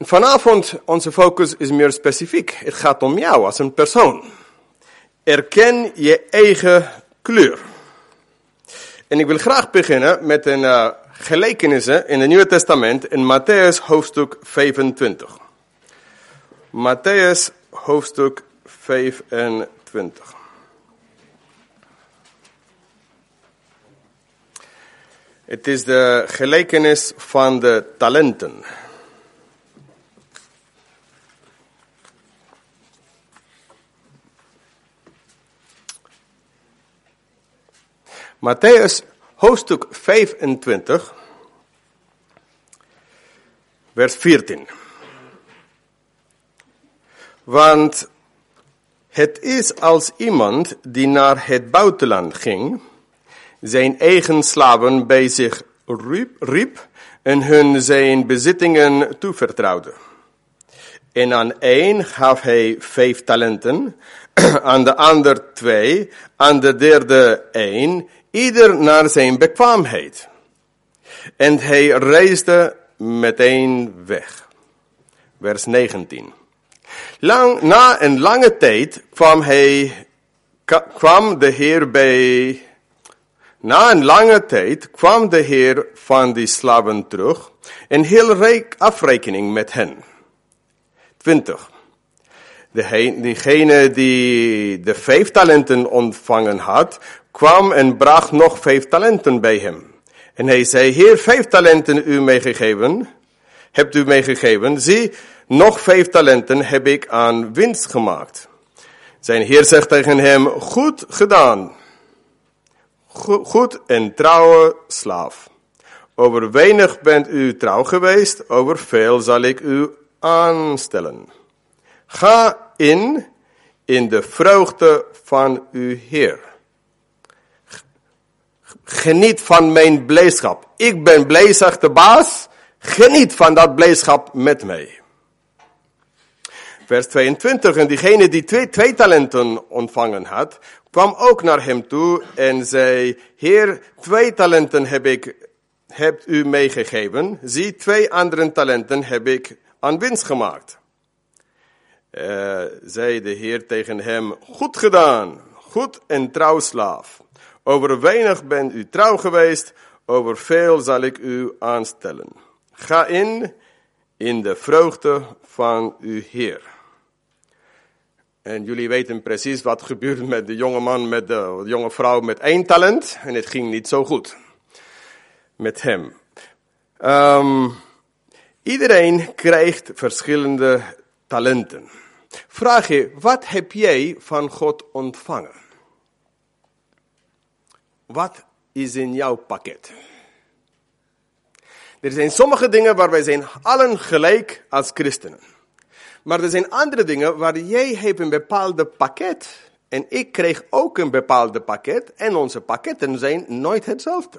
Vanavond, onze focus is meer specifiek. Het gaat om jou als een persoon. Erken je eigen kleur. En ik wil graag beginnen met een gelijkenissen in het Nieuwe Testament in Matthäus hoofdstuk 25. Matthäus hoofdstuk 25. Het is de gelijkenis van de talenten. Matthäus hoofdstuk 25, vers 14. Want het is als iemand die naar het buitenland ging, zijn eigen slaven bij zich riep en hun zijn bezittingen toevertrouwde. En aan één gaf hij 5 talenten, aan de ander 2, aan de derde 1, ieder naar zijn bekwaamheid. En hij reisde meteen weg. Vers 19. Na een lange tijd kwam de Heer van die slaven terug en hield afrekening met hen. 20. Diegene die de 5 talenten ontvangen had, kwam en bracht nog 5 talenten bij hem. En hij zei, Heer, 5 talenten hebt u mij gegeven. Zie, nog 5 talenten heb ik aan winst gemaakt. Zijn Heer zegt tegen hem, goed gedaan. Goed en trouwe slaaf. Over weinig bent u trouw geweest, over veel zal ik u aanstellen. Ga in de vreugde van uw Heer. Geniet van mijn blijdschap. Ik ben blij, zegt de baas. Geniet van dat blijdschap met mij. Vers 22. En diegene die twee talenten ontvangen had, kwam ook naar hem toe en zei, Heer, 2 talenten hebt u meegegeven. Zie, 2 andere talenten heb ik aan winst gemaakt. Zei de Heer tegen hem, goed gedaan, goed en trouw slaaf. Over weinig bent u trouw geweest, over veel zal ik u aanstellen. Ga in de vreugde van uw Heer. En jullie weten precies wat gebeurde met de jonge man, met de jonge vrouw met 1 talent. En het ging niet zo goed met hem. Iedereen krijgt verschillende talenten. Vraag je, wat heb jij van God ontvangen? Wat is in jouw pakket? Er zijn sommige dingen waar wij zijn allen gelijk als christenen. Maar er zijn andere dingen waar jij hebt een bepaalde pakket. En ik kreeg ook een bepaalde pakket. En onze pakketten zijn nooit hetzelfde.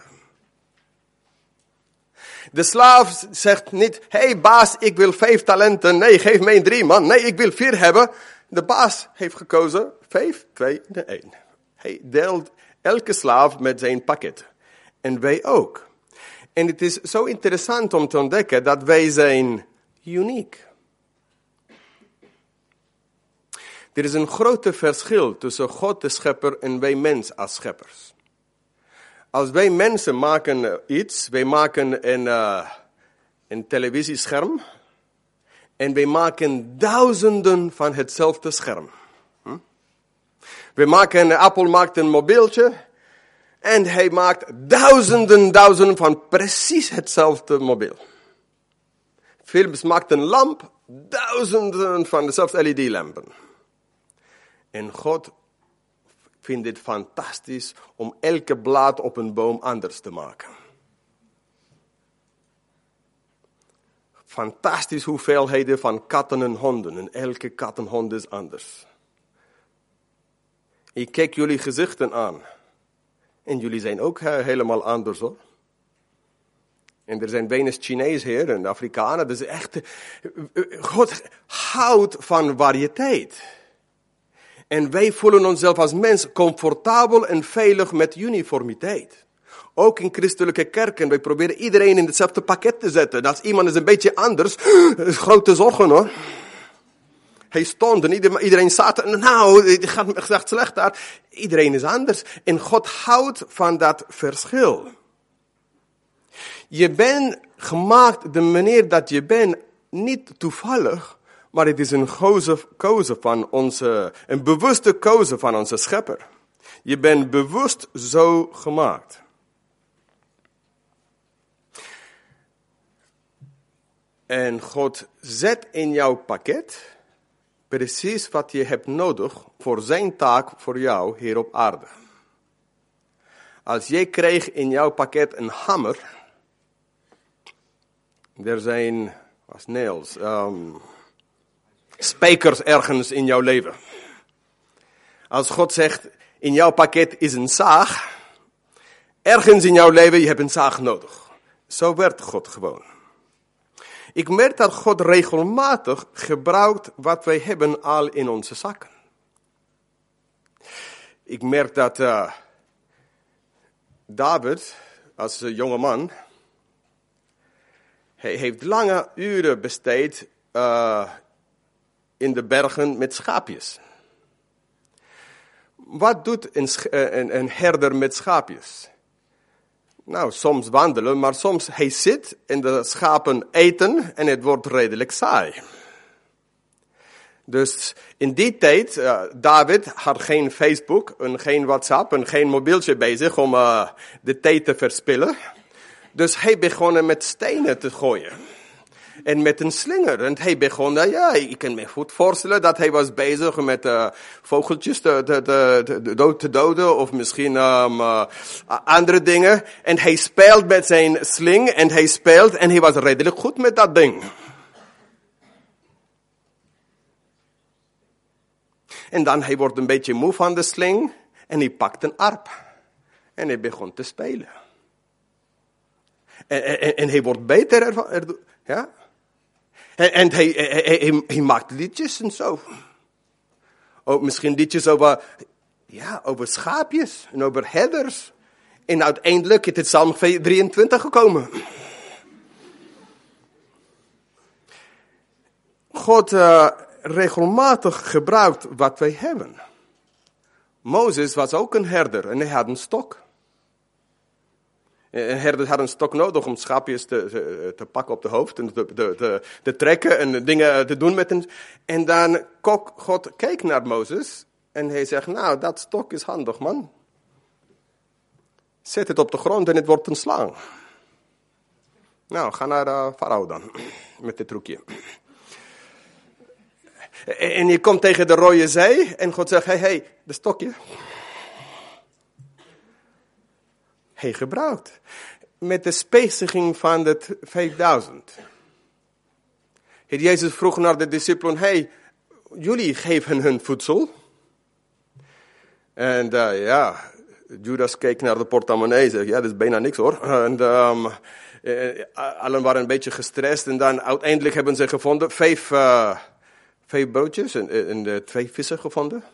De slaaf zegt niet, hey baas, ik wil 5 talenten. Nee, geef mij 3 man. Nee, ik wil 4 hebben. De baas heeft gekozen 5, 2, 1. Hij deelt elke slaaf met zijn pakket. En wij ook. En het is zo interessant om te ontdekken dat wij zijn uniek. Er is een groot verschil tussen God de schepper en wij mens als scheppers. Als wij mensen maken iets, wij maken een televisiescherm. En wij maken duizenden van hetzelfde scherm. Apple maakt een mobieltje. En hij maakt duizenden van precies hetzelfde mobiel. Philips maakt een lamp, duizenden van dezelfde LED-lampen. En God vindt het fantastisch om elke blad op een boom anders te maken. Fantastisch hoeveelheden van katten en honden. En elke kat en hond is anders. Ik kijk jullie gezichten aan. En jullie zijn ook helemaal anders hoor. En er zijn weinig Chinezen hier en Afrikanen. Dus echt, God houdt van variëteit. En wij voelen onszelf als mens comfortabel en veilig met uniformiteit. Ook in christelijke kerken, wij proberen iedereen in hetzelfde pakket te zetten. En als iemand is een beetje anders, is grote zorgen hoor. Hij stond en iedereen zat en nou, het gaat slecht daar. Iedereen is anders. En God houdt van dat verschil. Je bent gemaakt de manier dat je bent, niet toevallig, maar het is een keuze van een bewuste keuze van onze schepper. Je bent bewust zo gemaakt. En God zet in jouw pakket precies wat je hebt nodig voor zijn taak voor jou hier op aarde. Als jij kreeg in jouw pakket een hamer, er zijn nails, spijkers ergens in jouw leven. Als God zegt, in jouw pakket is een zaag, ergens in jouw leven, je hebt een zaag nodig. Zo werkt God gewoon. Ik merk dat God regelmatig gebruikt wat wij hebben al in onze zakken. Ik merk dat David, als jonge man, hij heeft lange uren besteed in de bergen met schaapjes. Wat doet een herder met schaapjes? Nou, soms wandelen, maar soms hij zit en de schapen eten en het wordt redelijk saai. Dus in die tijd, David had geen Facebook en geen WhatsApp en geen mobieltje bezig om de tijd te verspillen. Dus hij begon met stenen te gooien. En met een slinger. En hij begon, ik kan me goed voorstellen dat hij was bezig met vogeltjes te doden. Of misschien andere dingen. En hij speelt met zijn sling. En hij was redelijk goed met dat ding. En dan hij wordt een beetje moe van de sling. En hij pakt een arp. En hij begon te spelen. En hij wordt beter ja. En hij maakt liedjes en zo. Ook misschien liedjes over schaapjes en over herders. En uiteindelijk is het Psalm 23 gekomen. God regelmatig gebruikt wat wij hebben. Mozes was ook een herder en hij had een stok. Een herder had een stok nodig om schaapjes te pakken op de hoofd en te trekken en dingen te doen met hen. En dan God keek naar Mozes en hij zegt, nou, dat stok is handig, man. Zet het op de grond en het wordt een slang. Nou, ga naar Farao dan, met dit trucje. En je komt tegen de Rode Zee en God zegt, hey, de stokje. Hij gebruikt. Met de spijziging van de 5000. Heer Jezus vroeg naar de discipelen, jullie geven hun voedsel. En Judas keek naar de portemonnee en zei, dat is bijna niks hoor. En allen waren een beetje gestrest en dan uiteindelijk hebben ze gevonden 5 broodjes en 2 vissen gevonden.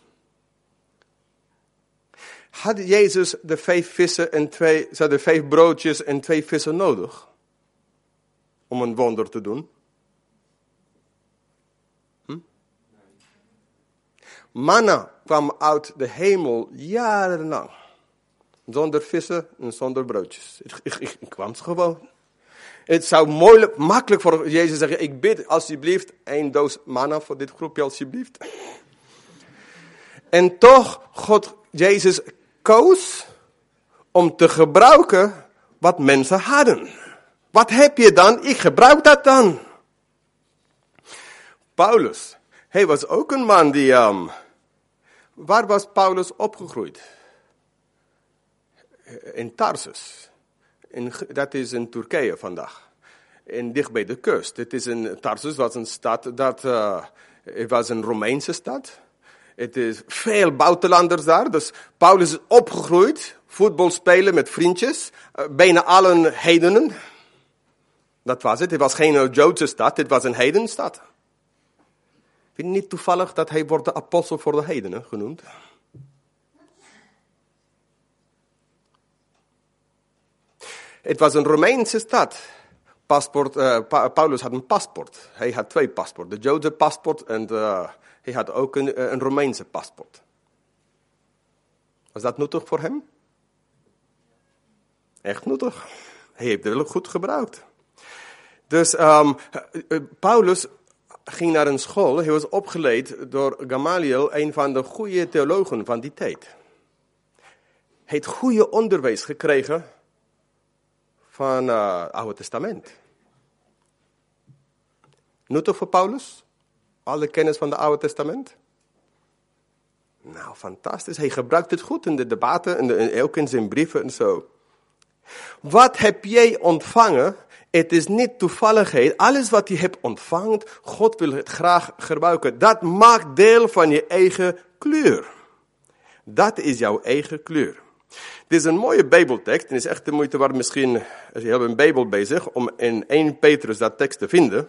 Had Jezus de 5 vissen en 5 broodjes en 2 vissen nodig? Om een wonder te doen? Manna kwam uit de hemel jarenlang. Zonder vissen en zonder broodjes. Ik kwam gewoon. Het zou makkelijk voor Jezus zeggen, ik bid alsjeblieft 1 doos manna voor dit groepje alsjeblieft. En toch, Jezus koos om te gebruiken wat mensen hadden. Wat heb je dan? Ik gebruik dat dan. Paulus, hij was ook een man die... waar was Paulus opgegroeid? In Tarsus. Dat is in Turkije vandaag. En dicht bij de kust. Tarsus was een stad het was een Romeinse stad. Het is veel buitenlanders daar. Dus Paulus is opgegroeid. Voetbal spelen met vriendjes. Bijna allen heidenen. Dat was het. Het was geen Joodse stad. Het was een heidenstad. Vind je niet toevallig dat hij wordt de apostel voor de heidenen genoemd? Het was een Romeinse stad. Paulus had een paspoort. Hij had 2 paspoorten. De Joodse paspoort en hij had ook een Romeinse paspoort. Was dat nuttig voor hem? Echt nuttig. Hij heeft het wel goed gebruikt. Dus Paulus ging naar een school. Hij was opgeleid door Gamaliel, een van de goede theologen van die tijd. Hij heeft goede onderwijs gekregen van het Oude Testament. Nuttig voor Paulus? Alle kennis van het Oude Testament? Nou, fantastisch. Hij gebruikt het goed in de debatten en ook in zijn brieven en zo. Wat heb jij ontvangen? Het is niet toevalligheid. Alles wat je hebt ontvangen, God wil het graag gebruiken. Dat maakt deel van je eigen kleur. Dat is jouw eigen kleur. Dit is een mooie Bijbeltekst. En het is echt de moeite waard misschien, als je hebt een Bijbel bezig, om in 1 Petrus dat tekst te vinden.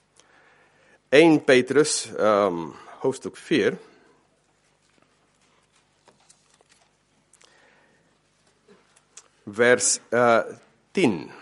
1 Petrus, hoofdstuk 4. Vers 10.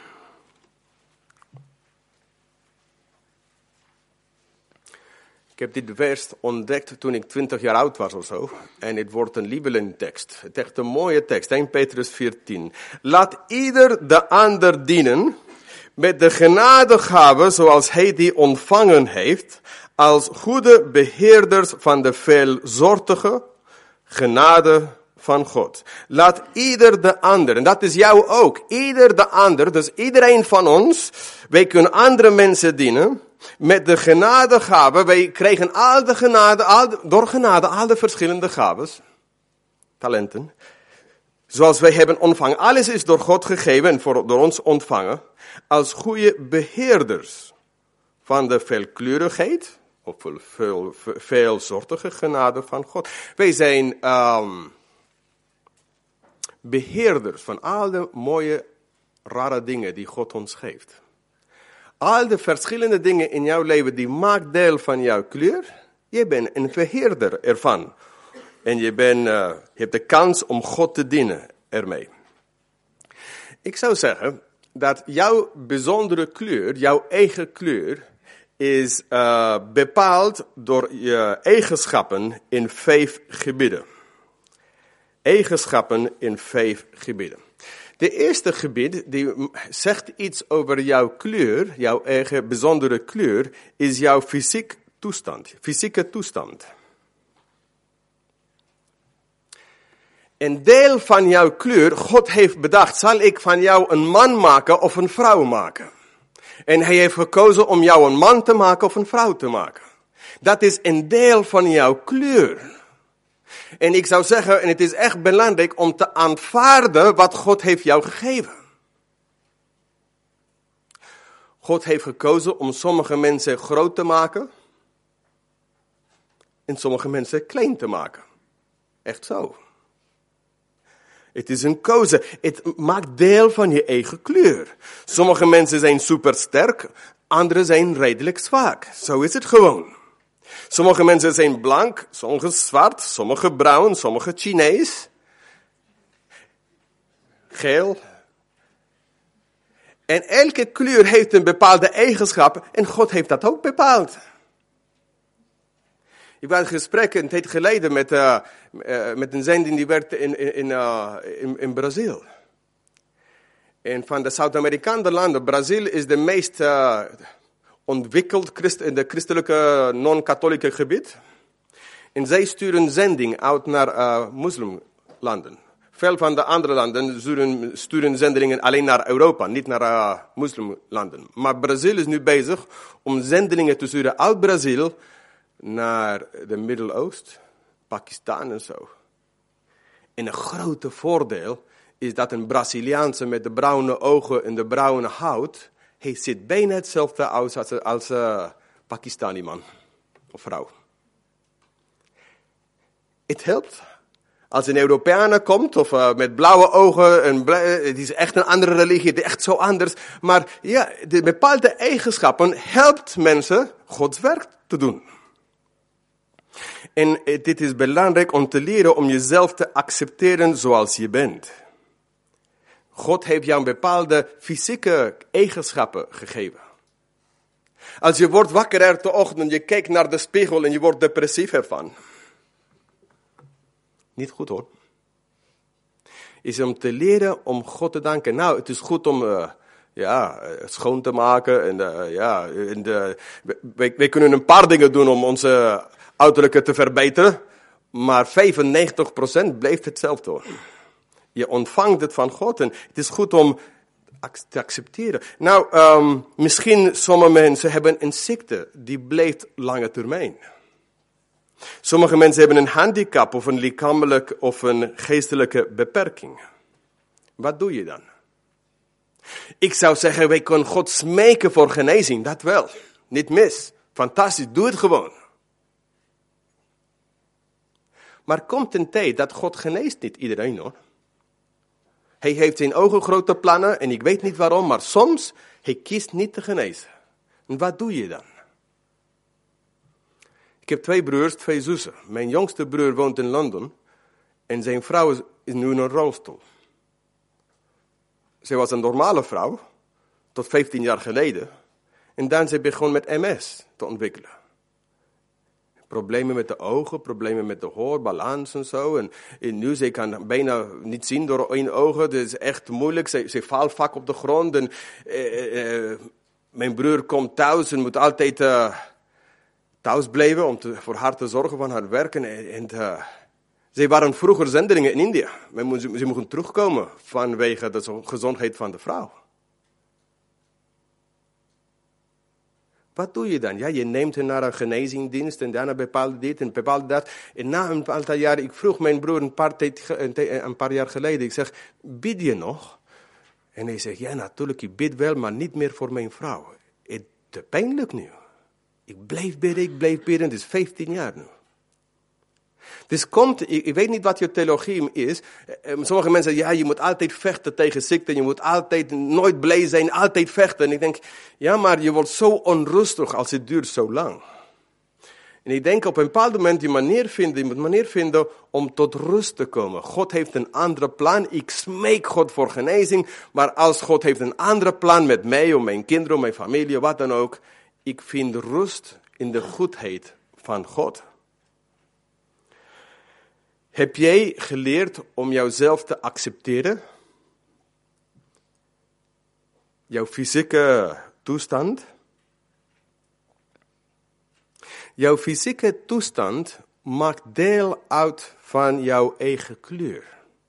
Ik heb dit vers ontdekt toen ik 20 jaar oud was of zo. En het wordt een lievelingstekst. Het is echt een mooie tekst. 1 Petrus 4:10. Laat ieder de ander dienen met de genadegave zoals hij die ontvangen heeft, als goede beheerders van de veelzortige genade van God. Laat ieder de ander, en dat is jou ook, ieder de ander, dus iedereen van ons, wij kunnen andere mensen dienen met de genadegave. Wij krijgen al de genade, door genade, al de verschillende gaves, talenten, zoals wij hebben ontvangen. Alles is door God gegeven en door ons ontvangen, als goede beheerders van de veelkleurigheid, of veelsoortige genade van God. Wij zijn beheerders van al de mooie, rare dingen die God ons geeft. Al de verschillende dingen in jouw leven, die maken deel van jouw kleur. Je bent een beheerder ervan. En je hebt de kans om God te dienen ermee. Ik zou zeggen dat jouw bijzondere kleur, jouw eigen kleur, is bepaald door je eigenschappen in 5 gebieden. Eigenschappen in 5 gebieden. De eerste gebied, die zegt iets over jouw kleur, jouw eigen bijzondere kleur, is jouw fysieke toestand. Een deel van jouw kleur, God heeft bedacht, zal ik van jou een man maken of een vrouw maken? En hij heeft gekozen om jou een man te maken of een vrouw te maken. Dat is een deel van jouw kleur. En ik zou zeggen, en het is echt belangrijk om te aanvaarden wat God heeft jou gegeven. God heeft gekozen om sommige mensen groot te maken en sommige mensen klein te maken. Echt zo. Het is een keuze. Het maakt deel van je eigen kleur. Sommige mensen zijn supersterk, anderen zijn redelijk zwak. Zo is het gewoon. Sommige mensen zijn blank, sommige zwart, sommige bruin, sommige Chinees. Geel. En elke kleur heeft een bepaalde eigenschap en God heeft dat ook bepaald. Ik was in gesprek een tijd geleden met een zending die werd in Brazil. En van de Zuid-Amerikaanse landen, Brazil is de meest ontwikkeld in de christelijke non-katholieke gebied. En zij sturen zending uit naar moslimlanden. Veel van de andere landen sturen zendingen alleen naar Europa, niet naar moslimlanden. Maar Brazil is nu bezig om zendingen te sturen uit Brazil naar de Midden-Oosten, Pakistan en zo. En een grote voordeel is dat een Braziliaanse met de bruine ogen en de bruine huid, hij ziet bijna hetzelfde als Pakistani man of vrouw. Het helpt. Als een Europeaan komt, of met blauwe ogen, het is echt een andere religie, het is echt zo anders. Maar ja, de bepaalde eigenschappen helpt mensen Gods werk te doen. En dit is belangrijk om te leren om jezelf te accepteren zoals je bent. God heeft jou bepaalde fysieke eigenschappen gegeven. Als je wordt wakker uit de ochtend, je kijkt naar de spiegel en je wordt depressief ervan. Niet goed hoor. Is om te leren om God te danken. Nou, het is goed om schoon te maken. Wij kunnen een paar dingen doen om onze uiterlijke te verbeteren. Maar 95% blijft hetzelfde hoor. Je ontvangt het van God en het is goed om te accepteren. Nou, misschien sommige mensen hebben een ziekte die blijft lange termijn. Sommige mensen hebben een handicap of een lichamelijke of een geestelijke beperking. Wat doe je dan? Ik zou zeggen, wij kunnen God smeken voor genezing, dat wel. Niet mis. Fantastisch, doe het gewoon. Maar komt een tijd dat God geneest niet iedereen hoor. Hij heeft zijn ogen grote plannen en ik weet niet waarom, maar soms hij kiest niet te genezen. En wat doe je dan? Ik heb 2 broers, 2 zussen. Mijn jongste broer woont in Londen en zijn vrouw is nu in een rolstoel. Zij was een normale vrouw, tot 15 jaar geleden. En dan ze begon met MS te ontwikkelen. Problemen met de ogen, problemen met de hoorbalans en zo. En nu, ze kan bijna niet zien door 1 oog. Het is echt moeilijk. Ze valt vaak op de grond. En, mijn broer komt thuis en moet altijd thuis blijven om voor haar te zorgen van haar werk. Zij waren vroeger zendelingen in India. Ze mochten terugkomen vanwege de gezondheid van de vrouw. Wat doe je dan? Ja, je neemt hen naar een genezingdienst en daarna bepaalde dit en bepaalde dat. En na een aantal jaren, ik vroeg mijn broer een paar jaar geleden, ik zeg, bid je nog? En hij zegt, ja natuurlijk, ik bid wel, maar niet meer voor mijn vrouw. Het is pijnlijk nu. Ik blijf bidden, het is 15 jaar nu. Dus ik weet niet wat je theologie is. Sommige mensen zeggen, ja, je moet altijd vechten tegen ziekte. Je moet altijd nooit blij zijn, altijd vechten. En ik denk, ja, maar je wordt zo onrustig als het duurt zo lang. En ik denk op een bepaald moment je moet manier vinden om tot rust te komen. God heeft een andere plan. Ik smeek God voor genezing. Maar als God heeft een andere plan met mij, of mijn kinderen, mijn familie, wat dan ook. Ik vind rust in de goedheid van God. Heb jij geleerd om jouzelf te accepteren? Jouw fysieke toestand? Jouw fysieke toestand maakt deel uit van jouw eigen kleur.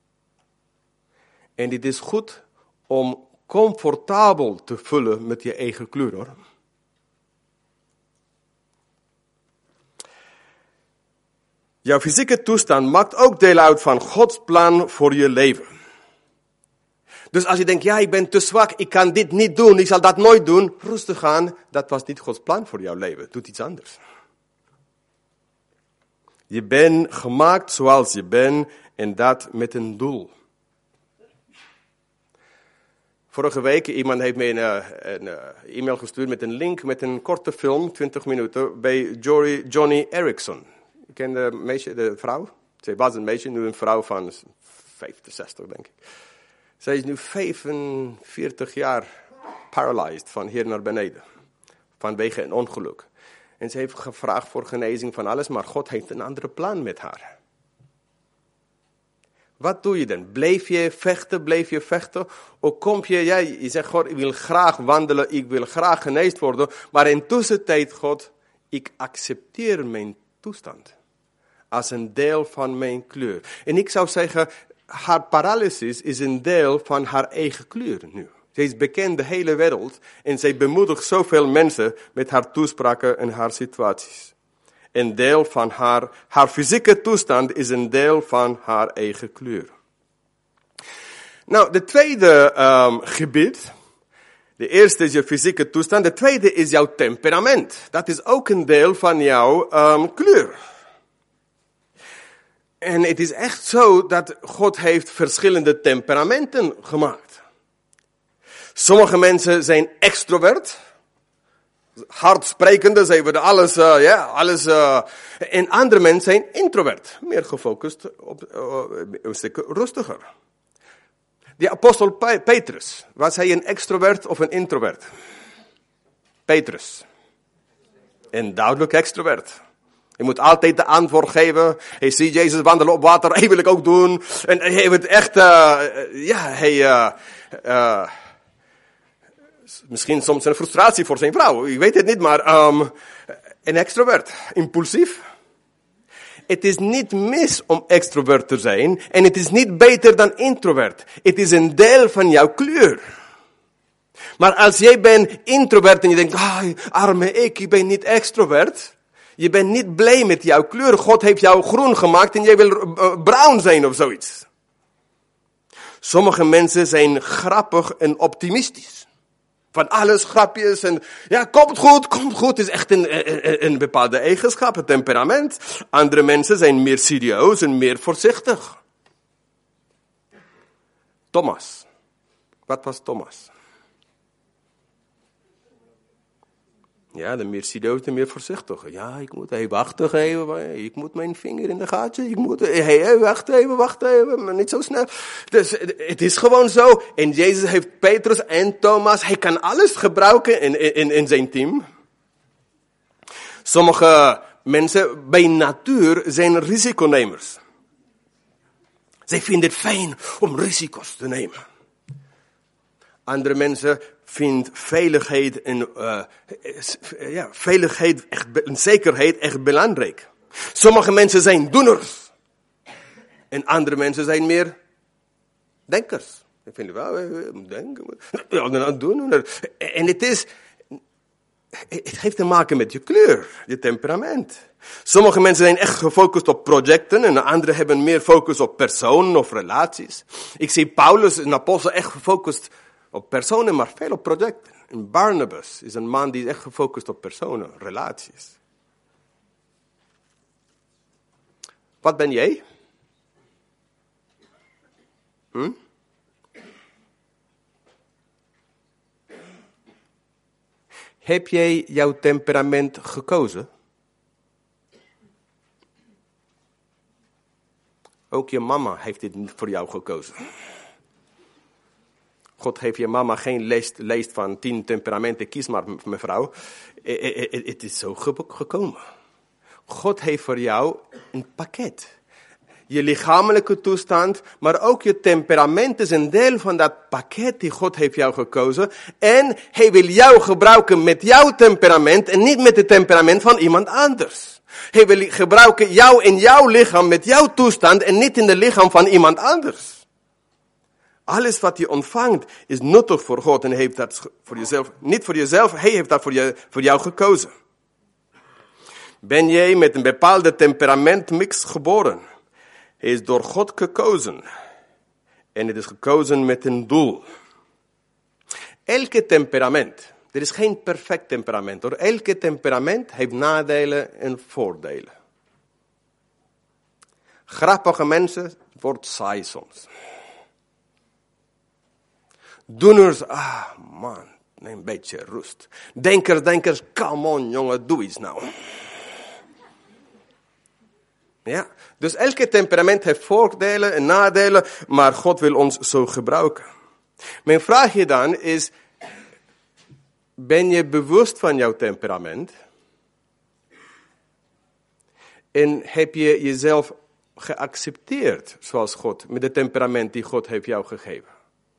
En het is goed om comfortabel te voelen met je eigen kleur hoor. Jouw fysieke toestand maakt ook deel uit van Gods plan voor je leven. Dus als je denkt, ja, ik ben te zwak, ik kan dit niet doen, ik zal dat nooit doen. Rustig aan, dat was niet Gods plan voor jouw leven. Doe iets anders. Je bent gemaakt zoals je bent en dat met een doel. Vorige week, iemand heeft mij een e-mail gestuurd met een link met een korte film, 20 minuten, bij Joni Eareckson. Je kent de vrouw? Zij was een meisje, nu een vrouw van 65, denk ik. Zij is nu 45 jaar paralyzed van hier naar beneden. Vanwege een ongeluk. En ze heeft gevraagd voor genezing van alles, maar God heeft een andere plan met haar. Wat doe je dan? Blijf je vechten? Of kom je zegt, God, ik wil graag wandelen, ik wil graag geneest worden. Maar in tussentijd, God, ik accepteer mijn toestand. Als een deel van mijn kleur. En ik zou zeggen, haar paralysis is een deel van haar eigen kleur nu. Zij is bekend de hele wereld en zij bemoedigt zoveel mensen met haar toespraken en haar situaties. Een deel van haar fysieke toestand is een deel van haar eigen kleur. Nou, de tweede gebied, de eerste is je fysieke toestand, de tweede is jouw temperament. Dat is ook een deel van jouw kleur. En het is echt zo dat God heeft verschillende temperamenten gemaakt. Sommige mensen zijn extrovert, hardsprekende, zij willen alles. En andere mensen zijn introvert, meer gefocust op een stuk rustiger. Die apostel Petrus, was hij een extrovert of een introvert? Petrus. Een duidelijk extrovert. Je moet altijd de antwoord geven. Hij ziet Jezus wandelen op water, hij wil ik ook doen. En hij wordt echt, misschien soms een frustratie voor zijn vrouw. Ik weet het niet, maar een extrovert. Impulsief. Het is niet mis om extrovert te zijn. En het is niet beter dan introvert. Het is een deel van jouw kleur. Maar als jij bent introvert en je denkt, arme ik ben niet extrovert. Je bent niet blij met jouw kleur. God heeft jou groen gemaakt en jij wil bruin zijn of zoiets. Sommige mensen zijn grappig en optimistisch. Van alles grapjes en ja, komt goed. Het is echt een bepaalde eigenschap, een temperament. Andere mensen zijn meer serieus en meer voorzichtig. Thomas. Wat was Thomas? Ja, de meer serieus, de meer voorzichtig. Ja, ik moet even wachten even. Ik moet mijn vinger in de gaatje. Wacht even, maar niet zo snel. Dus het is gewoon zo. En Jezus heeft Petrus en Thomas. Hij kan alles gebruiken in zijn team. Sommige mensen bij natuur zijn risiconemers. Zij vinden het fijn om risico's te nemen. Andere mensen vinden veiligheid en zekerheid echt belangrijk. Sommige mensen zijn doeners. En andere mensen zijn meer denkers. Ik vind wel, denken. Ja, doen. En het heeft te maken met je kleur, je temperament. Sommige mensen zijn echt gefocust op projecten en anderen hebben meer focus op personen of relaties. Ik zie Paulus, een apostel, echt gefocust op personen, maar veel op projecten. En Barnabas is een man die is echt gefocust op personen, relaties. Wat ben jij? Heb jij jouw temperament gekozen? Ook je mama heeft dit niet voor jou gekozen. God heeft je mama geen lijst van 10 temperamenten. Kies maar, mevrouw. Het is zo gekomen. God heeft voor jou een pakket. Je lichamelijke toestand, maar ook je temperament is een deel van dat pakket die God heeft jou gekozen. En hij wil jou gebruiken met jouw temperament en niet met het temperament van iemand anders. Hij wil gebruiken jou in jouw lichaam met jouw toestand en niet in het lichaam van iemand anders. Alles wat je ontvangt is nuttig voor God en hij heeft dat voor jezelf, niet voor jezelf, hij heeft dat voor jou gekozen. Ben jij met een bepaalde temperamentmix geboren? Hij is door God gekozen. En het is gekozen met een doel. Elke temperament, er is geen perfect temperament hoor. Elke temperament heeft nadelen en voordelen. Grappige mensen wordt saai soms. Doeners, man, neem een beetje rust. Denkers, come on jongen, doe iets nou. Ja, dus elke temperament heeft voordelen en nadelen, maar God wil ons zo gebruiken. Mijn vraagje dan is, ben je bewust van jouw temperament? En heb je jezelf geaccepteerd zoals God, met het temperament die God heeft jou gegeven?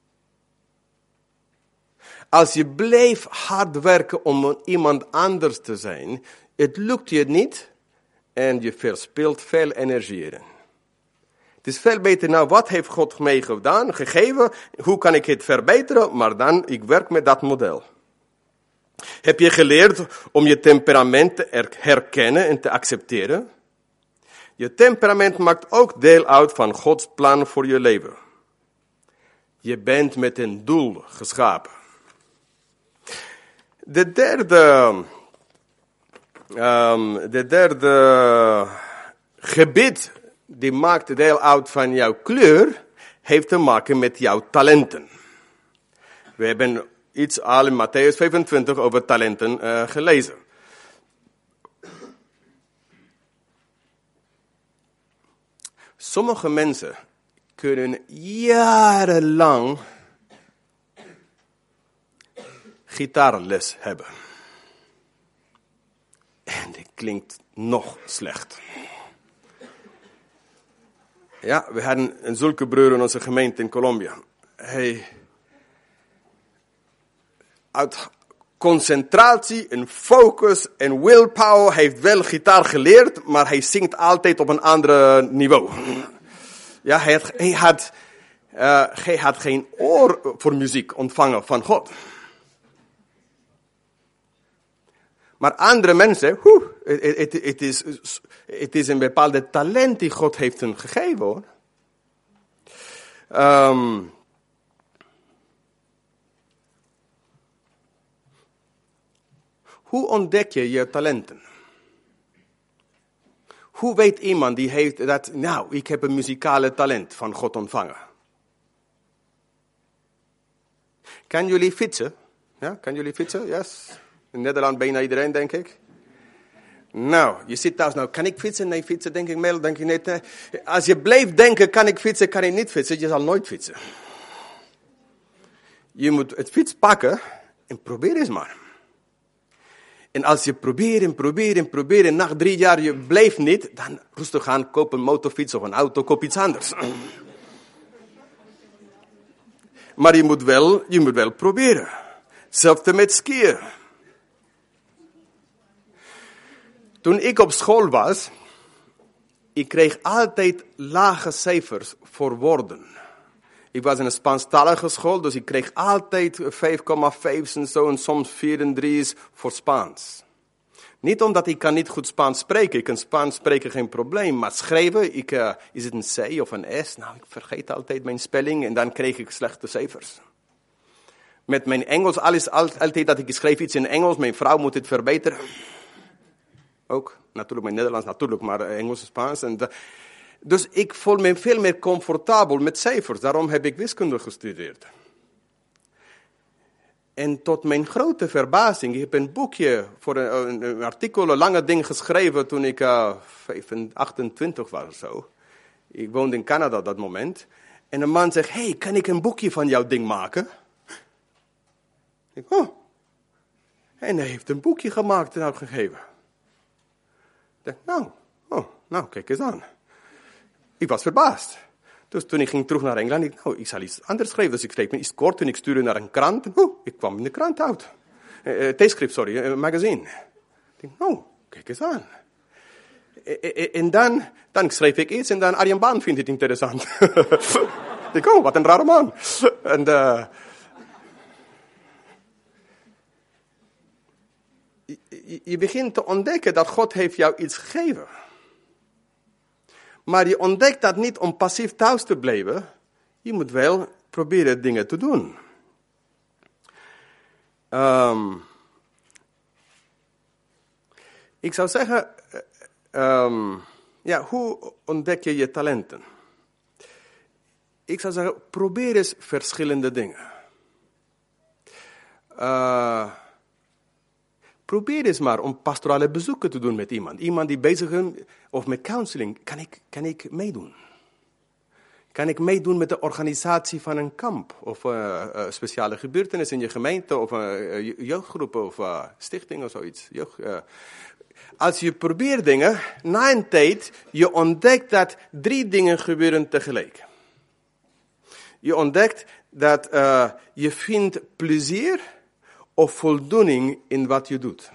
Als je blijft hard werken om iemand anders te zijn, het lukt je niet en je verspilt veel energie erin. Het is veel beter, nou wat heeft God mij gedaan, gegeven, hoe kan ik het verbeteren, maar dan, ik werk met dat model. Heb je geleerd om je temperament te herkennen en te accepteren? Je temperament maakt ook deel uit van Gods plan voor je leven. Je bent met een doel geschapen. De derde gebied die maakt deel uit van jouw kleur, heeft te maken met jouw talenten. We hebben iets al in Matthäus 25 over talenten gelezen. Sommige mensen kunnen jarenlang gitaarles hebben. En dit klinkt nog slecht. Ja, we hadden een zulke broer in onze gemeente in Colombia. Hij uit concentratie en focus en willpower heeft wel gitaar geleerd, maar hij zingt altijd op een ander niveau. Ja, hij had geen oor voor muziek ontvangen van God. Maar andere mensen, het is een bepaalde talent die God heeft hen gegeven, hoor. Hoe ontdek je je talenten? Hoe weet iemand die heeft dat, nou, ik heb een muzikale talent van God ontvangen? Kan jullie fietsen? Ja, kan jullie fietsen? Yes. In Nederland bijna iedereen, denk ik. Nou, je zit thuis, nou, kan ik fietsen? Nee, fietsen, denk ik, Mel, denk ik niet. Als je blijft denken, kan ik fietsen, kan ik niet fietsen, je zal nooit fietsen. Je moet het fiets pakken en probeer eens maar. En als je probeert en na 3 jaar je blijft niet, dan rustig aan, koop een motorfiets of een auto, koop iets anders. Maar je moet wel proberen. Hetzelfde met skiën. Toen ik op school was, ik kreeg altijd lage cijfers voor woorden. Ik was in een Spaanstalige school, dus ik kreeg altijd 5,5 en zo en soms 4 en 3's voor Spaans. Niet omdat ik kan niet goed Spaans spreken. Ik kan Spaans spreken, geen probleem. Maar schrijven, is het een C of een S? Nou, ik vergeet altijd mijn spelling en dan kreeg ik slechte cijfers. Met mijn Engels, altijd dat ik schrijf iets in Engels, mijn vrouw moet het verbeteren. Ook, natuurlijk mijn Nederlands, natuurlijk, maar Engels en Spaans. Dus ik voel me veel meer comfortabel met cijfers. Daarom heb ik wiskunde gestudeerd. En tot mijn grote verbazing, ik heb een boekje voor een artikel, een lange ding geschreven toen ik 28 was of zo. Ik woonde in Canada op dat moment. En een man zegt, hey, kan ik een boekje van jouw ding maken? Ik, oh. En hij heeft een boekje gemaakt en gegeven. Ik dacht, nou, kijk eens aan. Ik was verbaasd. Dus toen ik ging terug naar Engeland, ik zal iets anders schrijven. Dus ik schreef me iets kort en ik stuurde naar een krant. Ik kwam in de krant uit. Tijdschrift, een magazine. Ik dacht, kijk eens aan. En dan schreef ik iets en dan Arjen Baan vindt het interessant. Ik dacht, wat een rare man. En je begint te ontdekken dat God heeft jou iets gegeven. Maar je ontdekt dat niet om passief thuis te blijven. Je moet wel proberen dingen te doen. Ik zou zeggen, hoe ontdek je je talenten? Ik zou zeggen, probeer eens verschillende dingen. Probeer eens maar om pastorale bezoeken te doen met iemand. Iemand die bezig is of met counseling. Kan ik meedoen? Kan ik meedoen met de organisatie van een kamp? Of speciale gebeurtenis in je gemeente? Of jeugdgroep of stichting of zoiets. Als je probeert dingen, na een tijd, je ontdekt dat 3 dingen gebeuren tegelijk. Je ontdekt dat je vindt plezier of voldoening in wat je doet.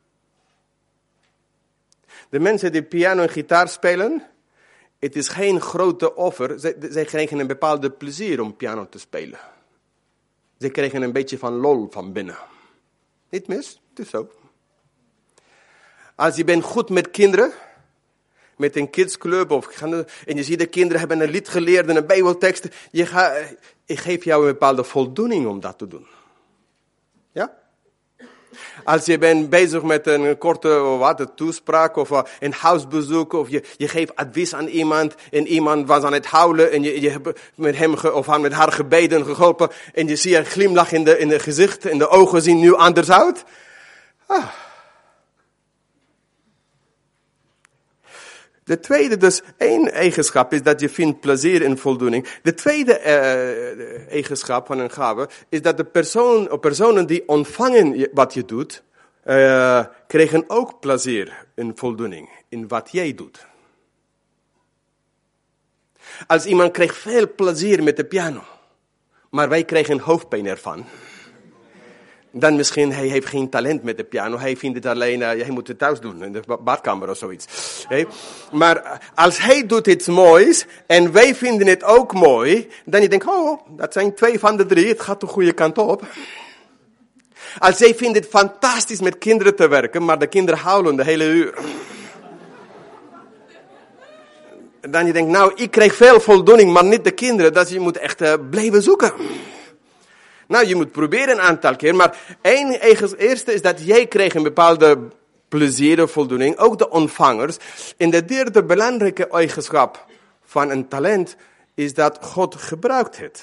De mensen die piano en gitaar spelen, het is geen grote offer. Zij krijgen een bepaalde plezier om piano te spelen. Ze krijgen een beetje van lol van binnen. Niet mis, het is zo. Als je bent goed met kinderen, met een kidsclub, en je ziet de kinderen hebben een lied geleerd en een bijbeltekst, ik geef jou een bepaalde voldoening om dat te doen. Ja? Als je bent bezig met een korte toespraak of een huisbezoek of je geeft advies aan iemand en iemand was aan het huilen en je hebt met hem of met haar gebeden geholpen en je ziet een glimlach in de gezicht en de ogen zien nu anders uit. De tweede, dus één eigenschap is dat je vindt plezier en voldoening. De tweede eigenschap van een gave is dat de personen die ontvangen wat je doet, kregen ook plezier en voldoening in wat jij doet. Als iemand krijgt veel plezier met de piano, maar wij krijgen hoofdpijn ervan. Dan misschien, hij heeft geen talent met de piano. Hij vindt het alleen, hij moet het thuis doen, in de badkamer of zoiets. Okay? Maar als hij doet iets moois, en wij vinden het ook mooi, dan je denkt, oh, dat zijn 2 van de 3, het gaat de goede kant op. Als zij vindt het fantastisch met kinderen te werken, maar de kinderen huilen de hele uur. Dan je denkt, nou, ik krijg veel voldoening, maar niet de kinderen. Dus je moet echt blijven zoeken. Nou, je moet proberen een aantal keer, maar eerste is dat jij krijgt een bepaalde plezier of voldoening, ook de ontvangers. En de derde belangrijke eigenschap van een talent is dat God gebruikt het.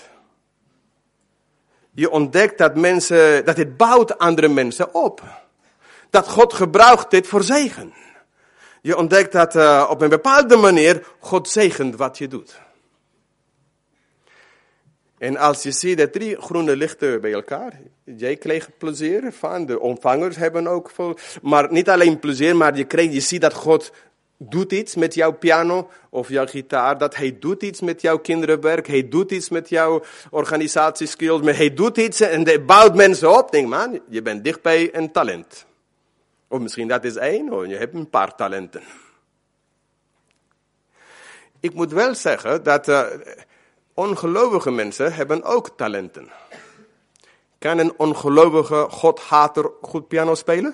Je ontdekt dat het bouwt andere mensen op. Dat God gebruikt dit voor zegen. Je ontdekt dat op een bepaalde manier God zegent wat je doet. En als je ziet de 3 groene lichten bij elkaar, jij krijgt plezier van, de ontvangers hebben ook veel, maar niet alleen plezier, maar je ziet dat God doet iets met jouw piano of jouw gitaar, dat hij doet iets met jouw kinderenwerk, hij doet iets met jouw organisatieskills, maar hij doet iets en hij bouwt mensen op. Denk man, je bent dicht bij een talent. Of misschien dat is 1, of je hebt een paar talenten. Ik moet wel zeggen dat ongelovige mensen hebben ook talenten. Kan een ongelovige godhater goed piano spelen?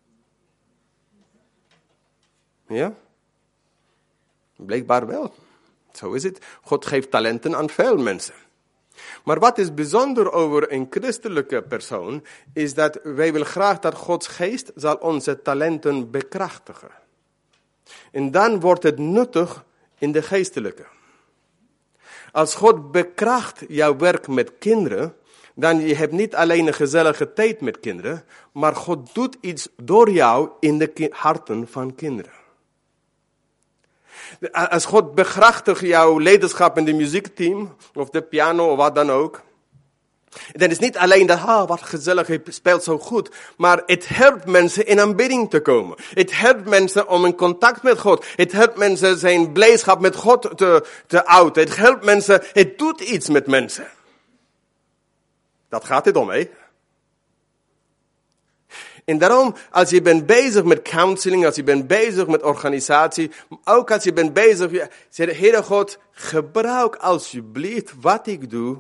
Ja? Blijkbaar wel. Zo is het. God geeft talenten aan veel mensen. Maar wat is bijzonder over een christelijke persoon, is dat wij willen graag dat Gods geest zal onze talenten bekrachtigen. En dan wordt het nuttig in de geestelijke. Als God bekracht jouw werk met kinderen, dan je hebt niet alleen een gezellige tijd met kinderen, maar God doet iets door jou in de harten van kinderen. Als God bekrachtigt jouw leiderschap in de muziekteam, of de piano, of wat dan ook, dan is niet alleen dat, wat gezellig, hij speelt zo goed, maar het helpt mensen in aanbidding te komen. Het helpt mensen om in contact met God. Het helpt mensen zijn blijdschap met God te uiten. Het helpt mensen, het doet iets met mensen. Dat gaat het om, hè? En daarom, als je bent bezig met counseling, als je bent bezig met organisatie, ook als je bent bezig, zeg, Heere God, gebruik alsjeblieft wat ik doe.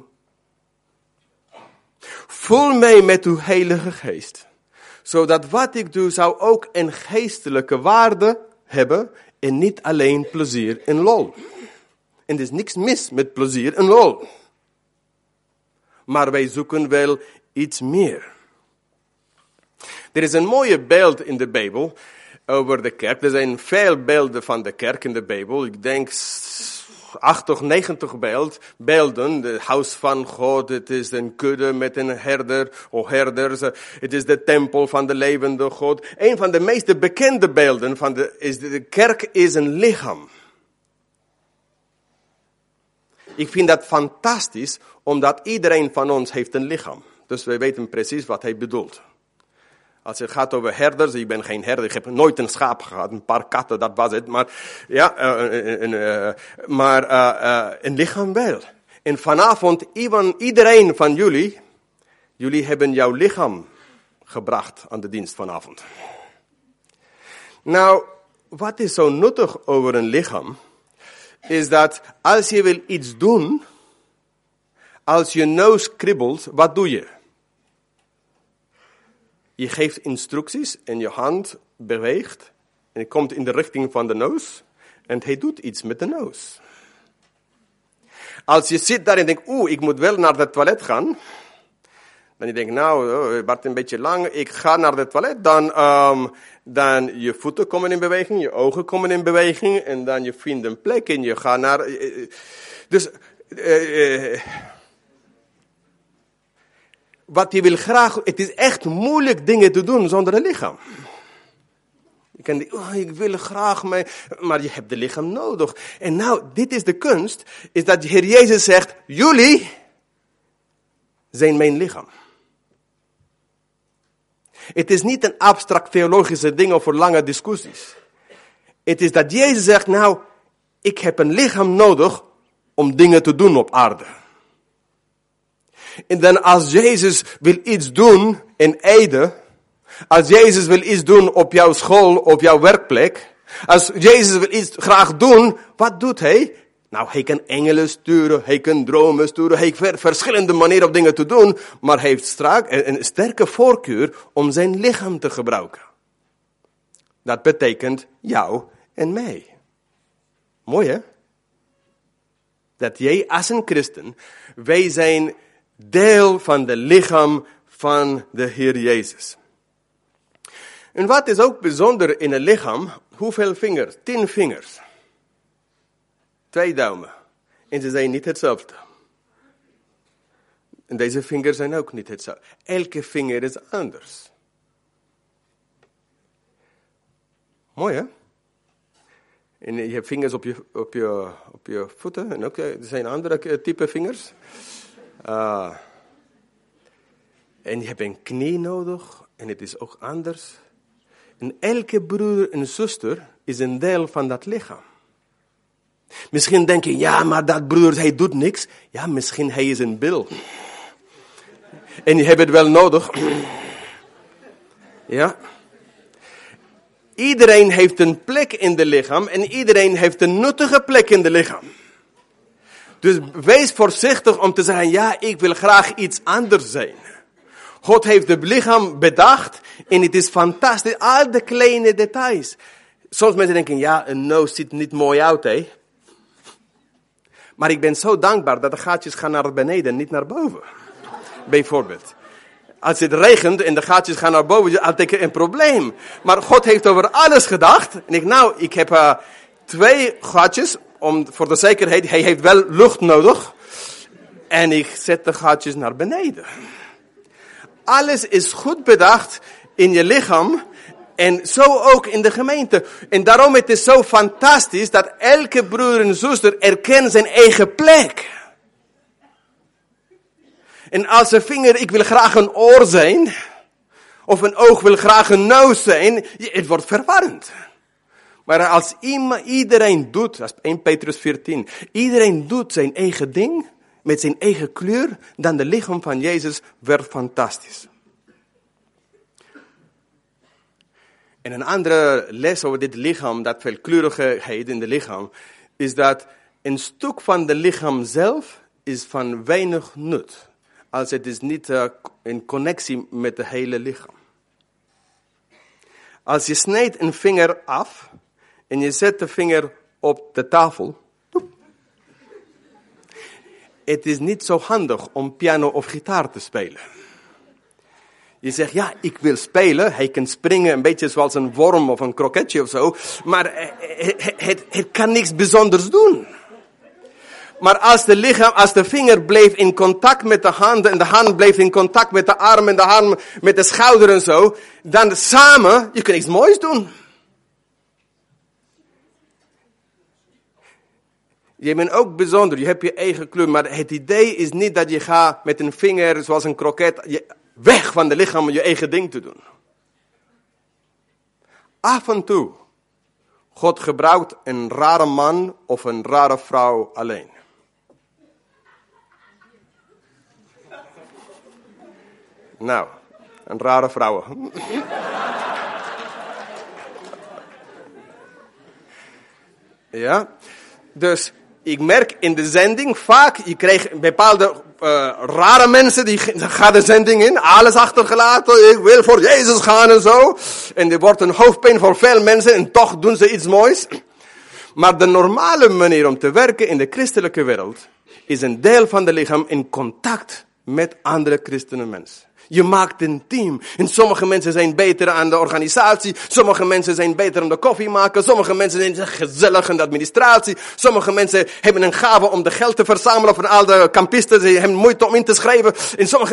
Vul mij met uw Heilige Geest. Zodat wat ik doe zou ook een geestelijke waarde hebben en niet alleen plezier en lol. En er is niks mis met plezier en lol. Maar wij zoeken wel iets meer. Er is een mooie beeld in de Bijbel over de kerk. Er zijn veel beelden van de kerk in de Bijbel. Ik denk 80, 90 beelden. Het huis van God, het is een kudde met een herder of herders. Het is de tempel van de levende God. Een van de meest bekende beelden is de kerk is een lichaam. Ik vind dat fantastisch, omdat iedereen van ons heeft een lichaam. Dus wij weten precies wat hij bedoelt. Als het gaat over herders, ik ben geen herder, ik heb nooit een schaap gehad, een paar katten, dat was het. Maar ja, een lichaam wel. En vanavond, iedereen van jullie hebben jouw lichaam gebracht aan de dienst vanavond. Nou, wat is zo nuttig over een lichaam, is dat als je wil iets doen, als je neus kribbelt, wat doe je? Je geeft instructies en je hand beweegt en je komt in de richting van de neus en hij doet iets met de neus. Als je zit daar en denkt, ik moet wel naar het toilet gaan, dan je denkt, het wordt een beetje lang, ik ga naar het toilet, dan je voeten komen in beweging, je ogen komen in beweging en dan je vindt een plek en je gaat naar... Wat je wil graag, het is echt moeilijk dingen te doen zonder een lichaam. Je kan denken, ik wil graag mee, maar je hebt het lichaam nodig. En nou, dit is de kunst, is dat de Heer Jezus zegt, jullie zijn mijn lichaam. Het is niet een abstract theologische ding of voor lange discussies. Het is dat Jezus zegt, nou, ik heb een lichaam nodig om dingen te doen op aarde. En dan als Jezus wil iets doen in Ede, als Jezus wil iets doen op jouw school, op jouw werkplek, als Jezus wil iets graag doen, wat doet hij? Nou, hij kan engelen sturen, hij kan dromen sturen, hij heeft verschillende manieren om dingen te doen, maar hij heeft een sterke voorkeur om zijn lichaam te gebruiken. Dat betekent jou en mij. Mooi hè? Dat jij als een christen, wij zijn deel van het lichaam van de Heer Jezus. En wat is ook bijzonder in het lichaam? Hoeveel vingers? 10 vingers. 2 duimen. En ze zijn niet hetzelfde. En deze vingers zijn ook niet hetzelfde. Elke vinger is anders. Mooi hè? En je hebt vingers op je voeten. En ook, er zijn andere type vingers. En je hebt een knie nodig. En het is ook anders. En elke broer en zuster is een deel van dat lichaam. Misschien denk je, ja, maar dat broer, hij doet niks. Ja, misschien hij is een bil. En je hebt het wel nodig. Ja. Iedereen heeft een plek in het lichaam en iedereen heeft een nuttige plek in het lichaam. Dus wees voorzichtig om te zeggen, ja, ik wil graag iets anders zijn. God heeft het lichaam bedacht en het is fantastisch, al de kleine details. Soms mensen denken, ja, een neus ziet niet mooi uit, hè. Maar ik ben zo dankbaar dat de gaatjes gaan naar beneden, niet naar boven. Bijvoorbeeld. Als het regent en de gaatjes gaan naar boven, is altijd een probleem. Maar God heeft over alles gedacht. En ik heb 2 gaatjes, voor de zekerheid, hij heeft wel lucht nodig. En ik zet de gaatjes naar beneden. Alles is goed bedacht in je lichaam. En zo ook in de gemeente. En daarom het is zo fantastisch dat elke broer en zuster erkent zijn eigen plek. En als een vinger, ik wil graag een oor zijn. Of een oog wil graag een neus zijn. Het wordt verwarrend. Maar als iedereen doet, dat is 1 Petrus 14. Iedereen doet zijn eigen ding. Met zijn eigen kleur. Dan de lichaam van Jezus werd fantastisch. En een andere les over dit lichaam, dat veelkleurigheid in het lichaam, is dat een stuk van het lichaam zelf is van weinig nut. Als het is niet in connectie met het hele lichaam. Als je snijdt een vinger af en je zet de vinger op de tafel. Het is niet zo handig om piano of gitaar te spelen. Je zegt, ja, ik wil spelen. Hij kan springen, een beetje zoals een worm of een kroketje of zo. Maar het kan niks bijzonders doen. Maar als de vinger bleef in contact met de hand, en de hand bleef in contact met de arm, en de arm met de schouder en zo, dan samen, je kunt iets moois doen. Je bent ook bijzonder, je hebt je eigen kleur, maar het idee is niet dat je gaat met een vinger, zoals een kroket, weg van het lichaam om je eigen ding te doen. Af en toe, God gebruikt een rare man of een rare vrouw alleen. Nou, een rare vrouw. Ja, dus ik merk in de zending vaak, je krijgt bepaalde rare mensen, die gaan de zending in, alles achtergelaten, ik wil voor Jezus gaan en zo. En er wordt een hoofdpijn voor veel mensen en toch doen ze iets moois. Maar de normale manier om te werken in de christelijke wereld is een deel van het lichaam in contact met andere christenen mensen. Je maakt een team. En sommige mensen zijn beter aan de organisatie. Sommige mensen zijn beter aan de koffie maken. Sommige mensen zijn gezellig aan de administratie. Sommige mensen hebben een gave om de geld te verzamelen van al de kampisten. Ze hebben moeite om in te schrijven.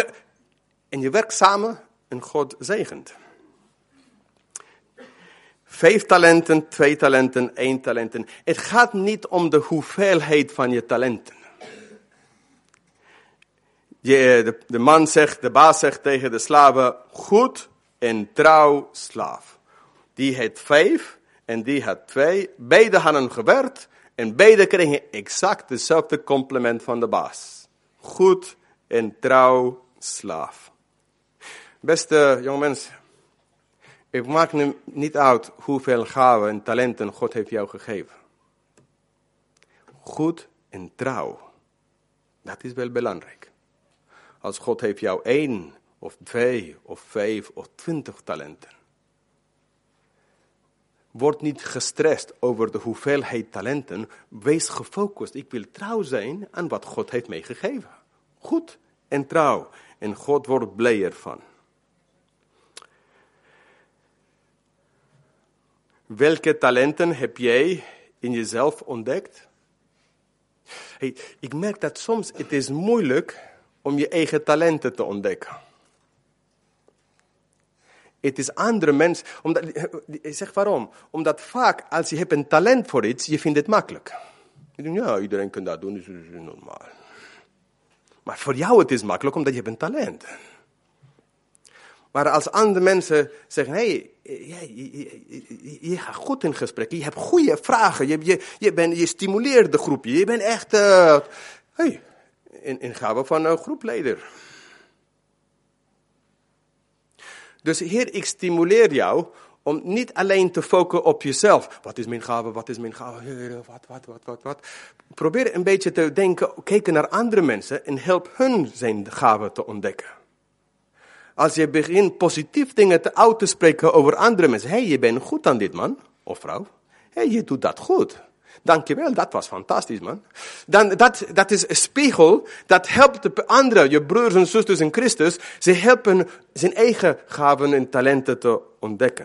En je werkt samen en God zegent. 5 talenten, 2 talenten, 1 talenten. Het gaat niet om de hoeveelheid van je talenten. De baas zegt tegen de slaven, goed en trouw slaaf. Die had 5 en die had 2. Beide hadden gewerkt en beide kregen exact dezelfde compliment van de baas. Goed en trouw slaaf. Beste jonge mensen, het maakt niet uit hoeveel gaven en talenten God heeft jou gegeven. Goed en trouw, dat is wel belangrijk. Als God heeft jou 1 of 2 of 5 of 20 talenten. Word niet gestrest over de hoeveelheid talenten. Wees gefocust. Ik wil trouw zijn aan wat God heeft meegegeven. Goed en trouw. En God wordt blij ervan. Welke talenten heb jij in jezelf ontdekt? Hey, ik merk dat soms het is moeilijk om je eigen talenten te ontdekken. Het is andere mensen. Ik zeg waarom? Omdat vaak als je hebt een talent voor iets, je vindt het makkelijk. Je denkt, ja, iedereen kan dat doen, dat is normaal. Maar voor jou het is makkelijk, omdat je hebt een talent. Maar als andere mensen zeggen, hey, je gaat goed in gesprek, je hebt goede vragen, je stimuleert de groepje, je bent echt, in gave van een groepleider. Dus Heer, ik stimuleer jou om niet alleen te focussen op jezelf. Wat is mijn gave, wat is mijn gave, Heer, wat. Probeer een beetje te denken, kijken naar andere mensen en help hun zijn gave te ontdekken. Als je begint positief dingen uit te spreken over andere mensen. Hey, je bent goed aan dit, man of vrouw. Hey, je doet dat goed. Dankjewel, dat was fantastisch, man. Dan, dat is een spiegel, dat helpt de anderen, je broers en zusters in Christus. Ze helpen zijn eigen gaven en talenten te ontdekken.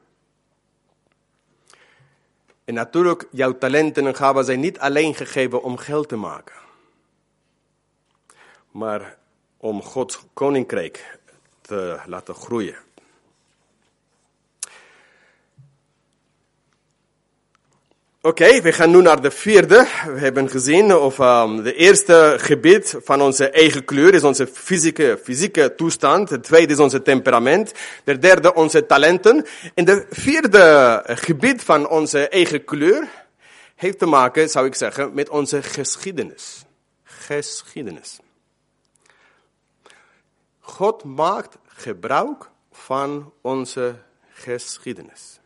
En natuurlijk, jouw talenten en gaven zijn niet alleen gegeven om geld te maken. Maar om Gods koninkrijk te laten groeien. Oké, we gaan nu naar de 4e. We hebben gezien of de eerste gebied van onze eigen kleur is onze fysieke toestand. Het tweede is onze temperament. De derde onze talenten. En de 4e gebied van onze eigen kleur heeft te maken, zou ik zeggen, met onze geschiedenis. Geschiedenis. God maakt gebruik van onze geschiedenis.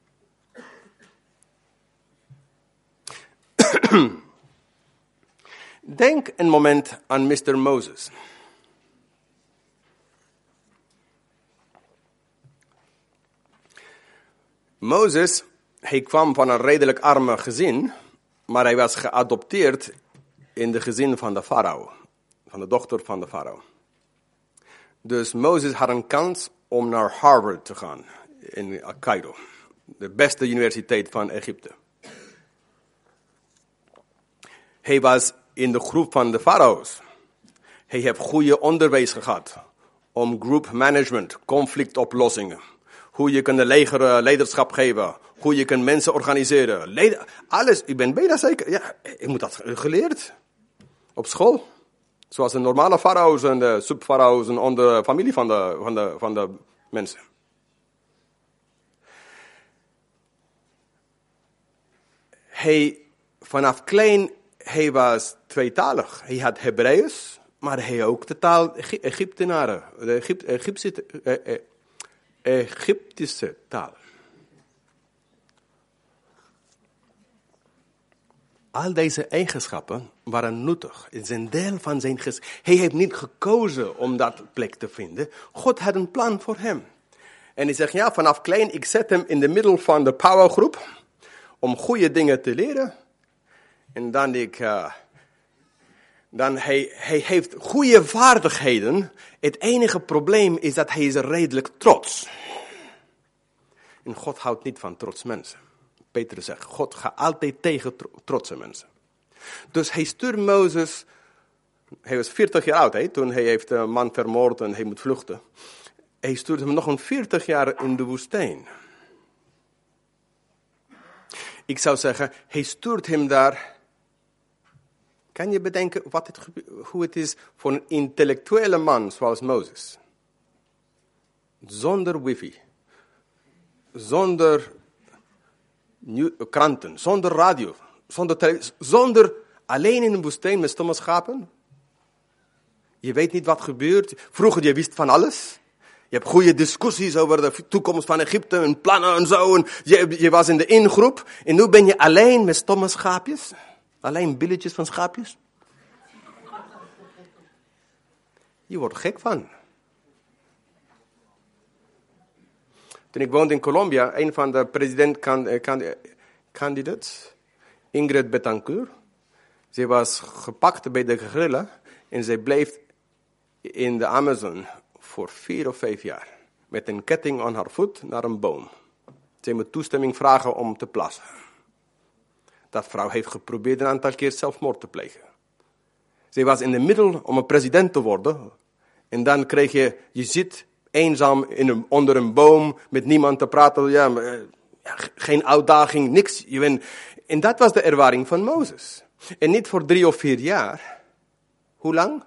Denk een moment aan Mr. Moses. Moses, hij kwam van een redelijk arme gezin, maar hij was geadopteerd in de gezin van de farao, van de dochter van de farao. Dus Moses had een kans om naar Harvard te gaan, in Cairo, de beste universiteit van Egypte. Hij was in de groep van de farao's. Hij heeft goede onderwijs gehad om group management, conflictoplossingen. Hoe je kan de leger leiderschap geven, hoe je kan mensen organiseren. Alles, ik ben bijna zeker. Ja, ik moet dat geleerd op school. Zoals de normale farao's en de subfarao's en de familie van de mensen. Hij, vanaf klein, hij was tweetalig. Hij had Hebreeuws, maar hij ook de taal Egyptenaren. De Egyptische taal. Al deze eigenschappen waren nuttig. Het is een deel van zijn Hij heeft niet gekozen om dat plek te vinden. God had een plan voor hem. En hij zegt, ja, vanaf klein, ik zet hem in de middel van de powergroep. Om goede dingen te leren. En dan hij heeft goede vaardigheden. Het enige probleem is dat hij is redelijk trots. En God houdt niet van trots mensen. Petrus zegt, God gaat altijd tegen trotse mensen. Dus hij stuurt Mozes. Hij was 40 jaar oud, toen hij heeft een man vermoord en hij moet vluchten. Hij stuurt hem nog een 40 jaar in de woestijn. Ik zou zeggen, hij stuurt hem daar. Kan je bedenken hoe het is voor een intellectuele man zoals Mozes? Zonder wifi. Zonder kranten. Zonder radio. Zonder televisie. Alleen in een woestijn met stomme schapen. Je weet niet wat gebeurt. Vroeger je wist van alles. Je hebt goede discussies over de toekomst van Egypte en plannen en zo. En je was in de ingroep. En nu ben je alleen met stomme schaapjes. Alleen billetjes van schaapjes. Je wordt gek van. Toen ik woonde in Colombia, een van de presidentkandidaten, Ingrid Betancourt. Ze was gepakt bij de guerrilla en zij bleef in de Amazon voor 4 of 5 jaar. Met een ketting aan haar voet naar een boom. Ze moet toestemming vragen om te plassen. Dat vrouw heeft geprobeerd een aantal keer zelfmoord te plegen. Ze was in de middel om een president te worden. En dan kreeg je zit eenzaam onder een boom met niemand te praten. Geen uitdaging, niks. En dat was de ervaring van Mozes. En niet voor 3 of 4 jaar. Hoe lang?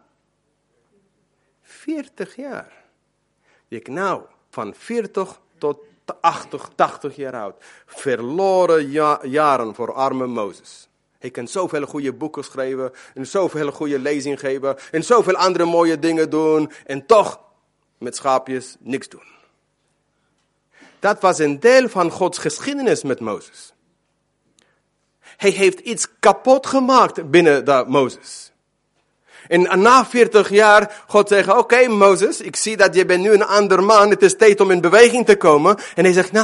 40 jaar. Van 40 tot 80 jaar oud. Verloren jaren voor arme Mozes. Hij kan zoveel goede boeken schrijven. En zoveel goede lezingen geven. En zoveel andere mooie dingen doen. En toch met schaapjes niks doen. Dat was een deel van Gods geschiedenis met Mozes. Hij heeft iets kapot gemaakt binnen Mozes. En na 40 jaar, God zegt, oké, Mozes, ik zie dat je bent nu een ander man. Het is tijd om in beweging te komen. En hij zegt,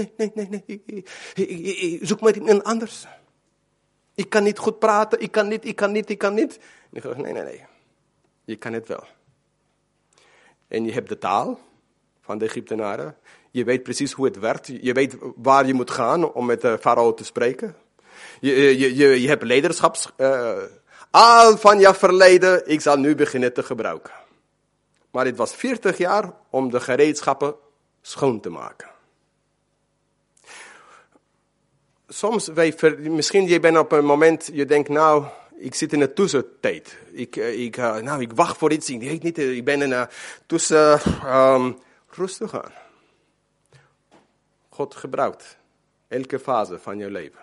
nee. Zoek maar iemand anders. Ik kan niet goed praten, ik kan niet. En ik zeg, nee. Je kan het wel. En je hebt de taal van de Egyptenaren. Je weet precies hoe het werkt. Je weet waar je moet gaan om met de farao te spreken. Je hebt leiderschaps... al van je verleden, ik zal nu beginnen te gebruiken. Maar het was 40 jaar om de gereedschappen schoon te maken. Soms, misschien je bent op een moment, je denkt ik zit in een tussentijd. Ik wacht voor iets, ik ben in een tussen, rustig aan. God gebruikt elke fase van je leven.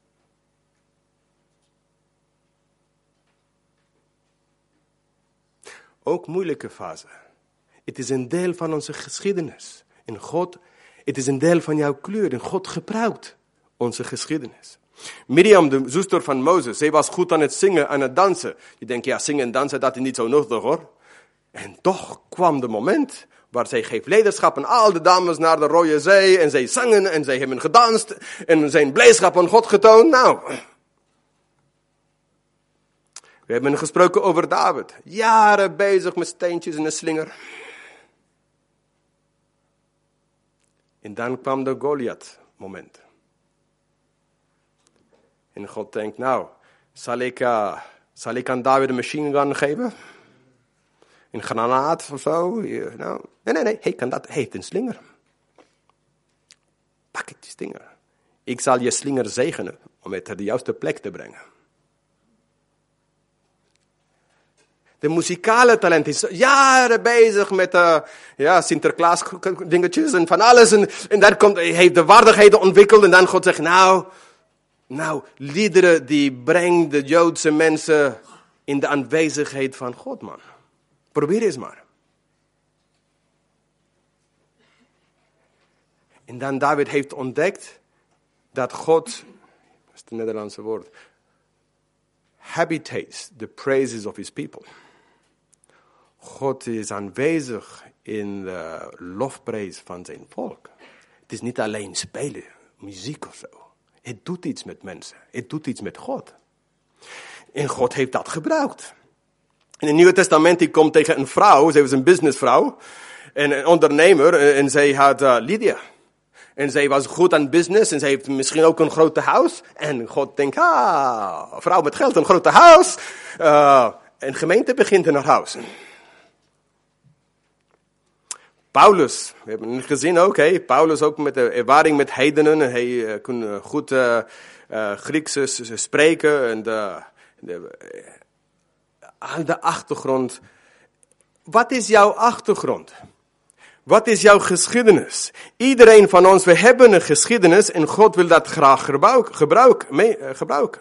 Ook moeilijke fase. Het is een deel van onze geschiedenis. En het is een deel van jouw kleur. En God gebruikt onze geschiedenis. Miriam, de zuster van Mozes, zij was goed aan het zingen, aan het dansen. Je denkt, zingen en dansen, dat is niet zo nodig hoor. En toch kwam de moment waar zij geeft leiderschap aan al de dames naar de Rode Zee. En zij zangen en zij hebben gedanst. En zijn blijdschap aan God getoond. We hebben gesproken over David. Jaren bezig met steentjes en een slinger. En dan kwam de Goliath moment. En God denkt, zal ik aan David een machine gun geven? Een granaat of zo? Nee, hij kan dat. Hij heeft een slinger. Pak die slinger. Ik zal je slinger zegenen om het naar de juiste plek te brengen. De muzikale talent is jaren bezig met Sinterklaas dingetjes en van alles. En daar hij heeft de waardigheden ontwikkeld. En dan God zegt, liederen die brengen de Joodse mensen in de aanwezigheid van God, man. Probeer eens maar. En dan David heeft ontdekt dat God, dat is het Nederlandse woord, habitates the praises of his people. God is aanwezig in de lofprijs van zijn volk. Het is niet alleen spelen, muziek of zo. Het doet iets met mensen. Het doet iets met God. En God heeft dat gebruikt. In het Nieuwe Testament, die komt tegen een vrouw. Zij was een businessvrouw. En een ondernemer. En zij had Lydia. En zij was goed aan business. En zij heeft misschien ook een grote huis. En God denkt, een vrouw met geld, een grote huis. En gemeente begint in haar huis. Paulus, we hebben het gezien ook. Paulus ook met de ervaring met heidenen. Hij kon goed Grieks spreken. En aan de achtergrond. Wat is jouw achtergrond? Wat is jouw geschiedenis? Iedereen van ons, we hebben een geschiedenis en God wil dat graag gebruiken.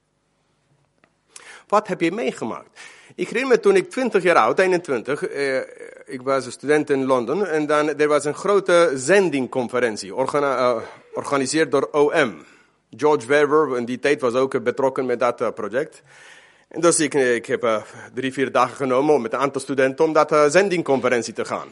Wat heb je meegemaakt? Ik herinner me toen ik 20 jaar oud, 21, ik was een student in Londen en dan er was een grote zendingconferentie, georganiseerd door OM. George Verwer in die tijd was ook betrokken met dat project. En dus ik heb 3-4 dagen genomen om met een aantal studenten om dat zendingconferentie te gaan.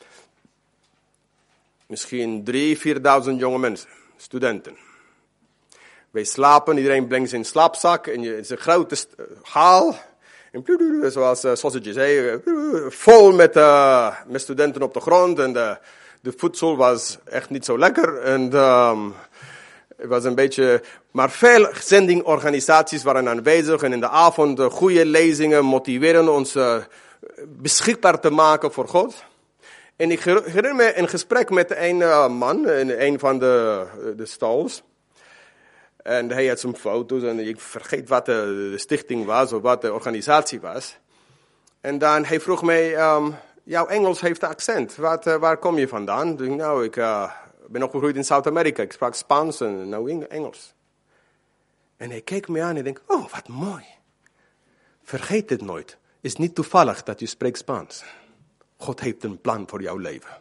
Misschien 3.000-4.000 jonge mensen, studenten. Wij slapen, iedereen brengt zijn slaapzak en het is een grote haal. En zoals sausages, vol met studenten op de grond. En de voedsel was echt niet zo lekker. En het was een beetje. Maar veel zendingorganisaties waren aanwezig. En in de avond goede lezingen motiveren ons beschikbaar te maken voor God. En ik herinner me een gesprek met een man in een van de stalls. En hij had zijn foto's en ik vergeet wat de stichting was of wat de organisatie was. En dan hij vroeg mij, jouw Engels heeft accent. Waar kom je vandaan? Dus ik ben opgegroeid in Zuid-Amerika. Ik sprak Spaans en nou Engels. En hij keek me aan en denkt, oh wat mooi. Vergeet het nooit. Het is niet toevallig dat je spreekt Spaans. God heeft een plan voor jouw leven.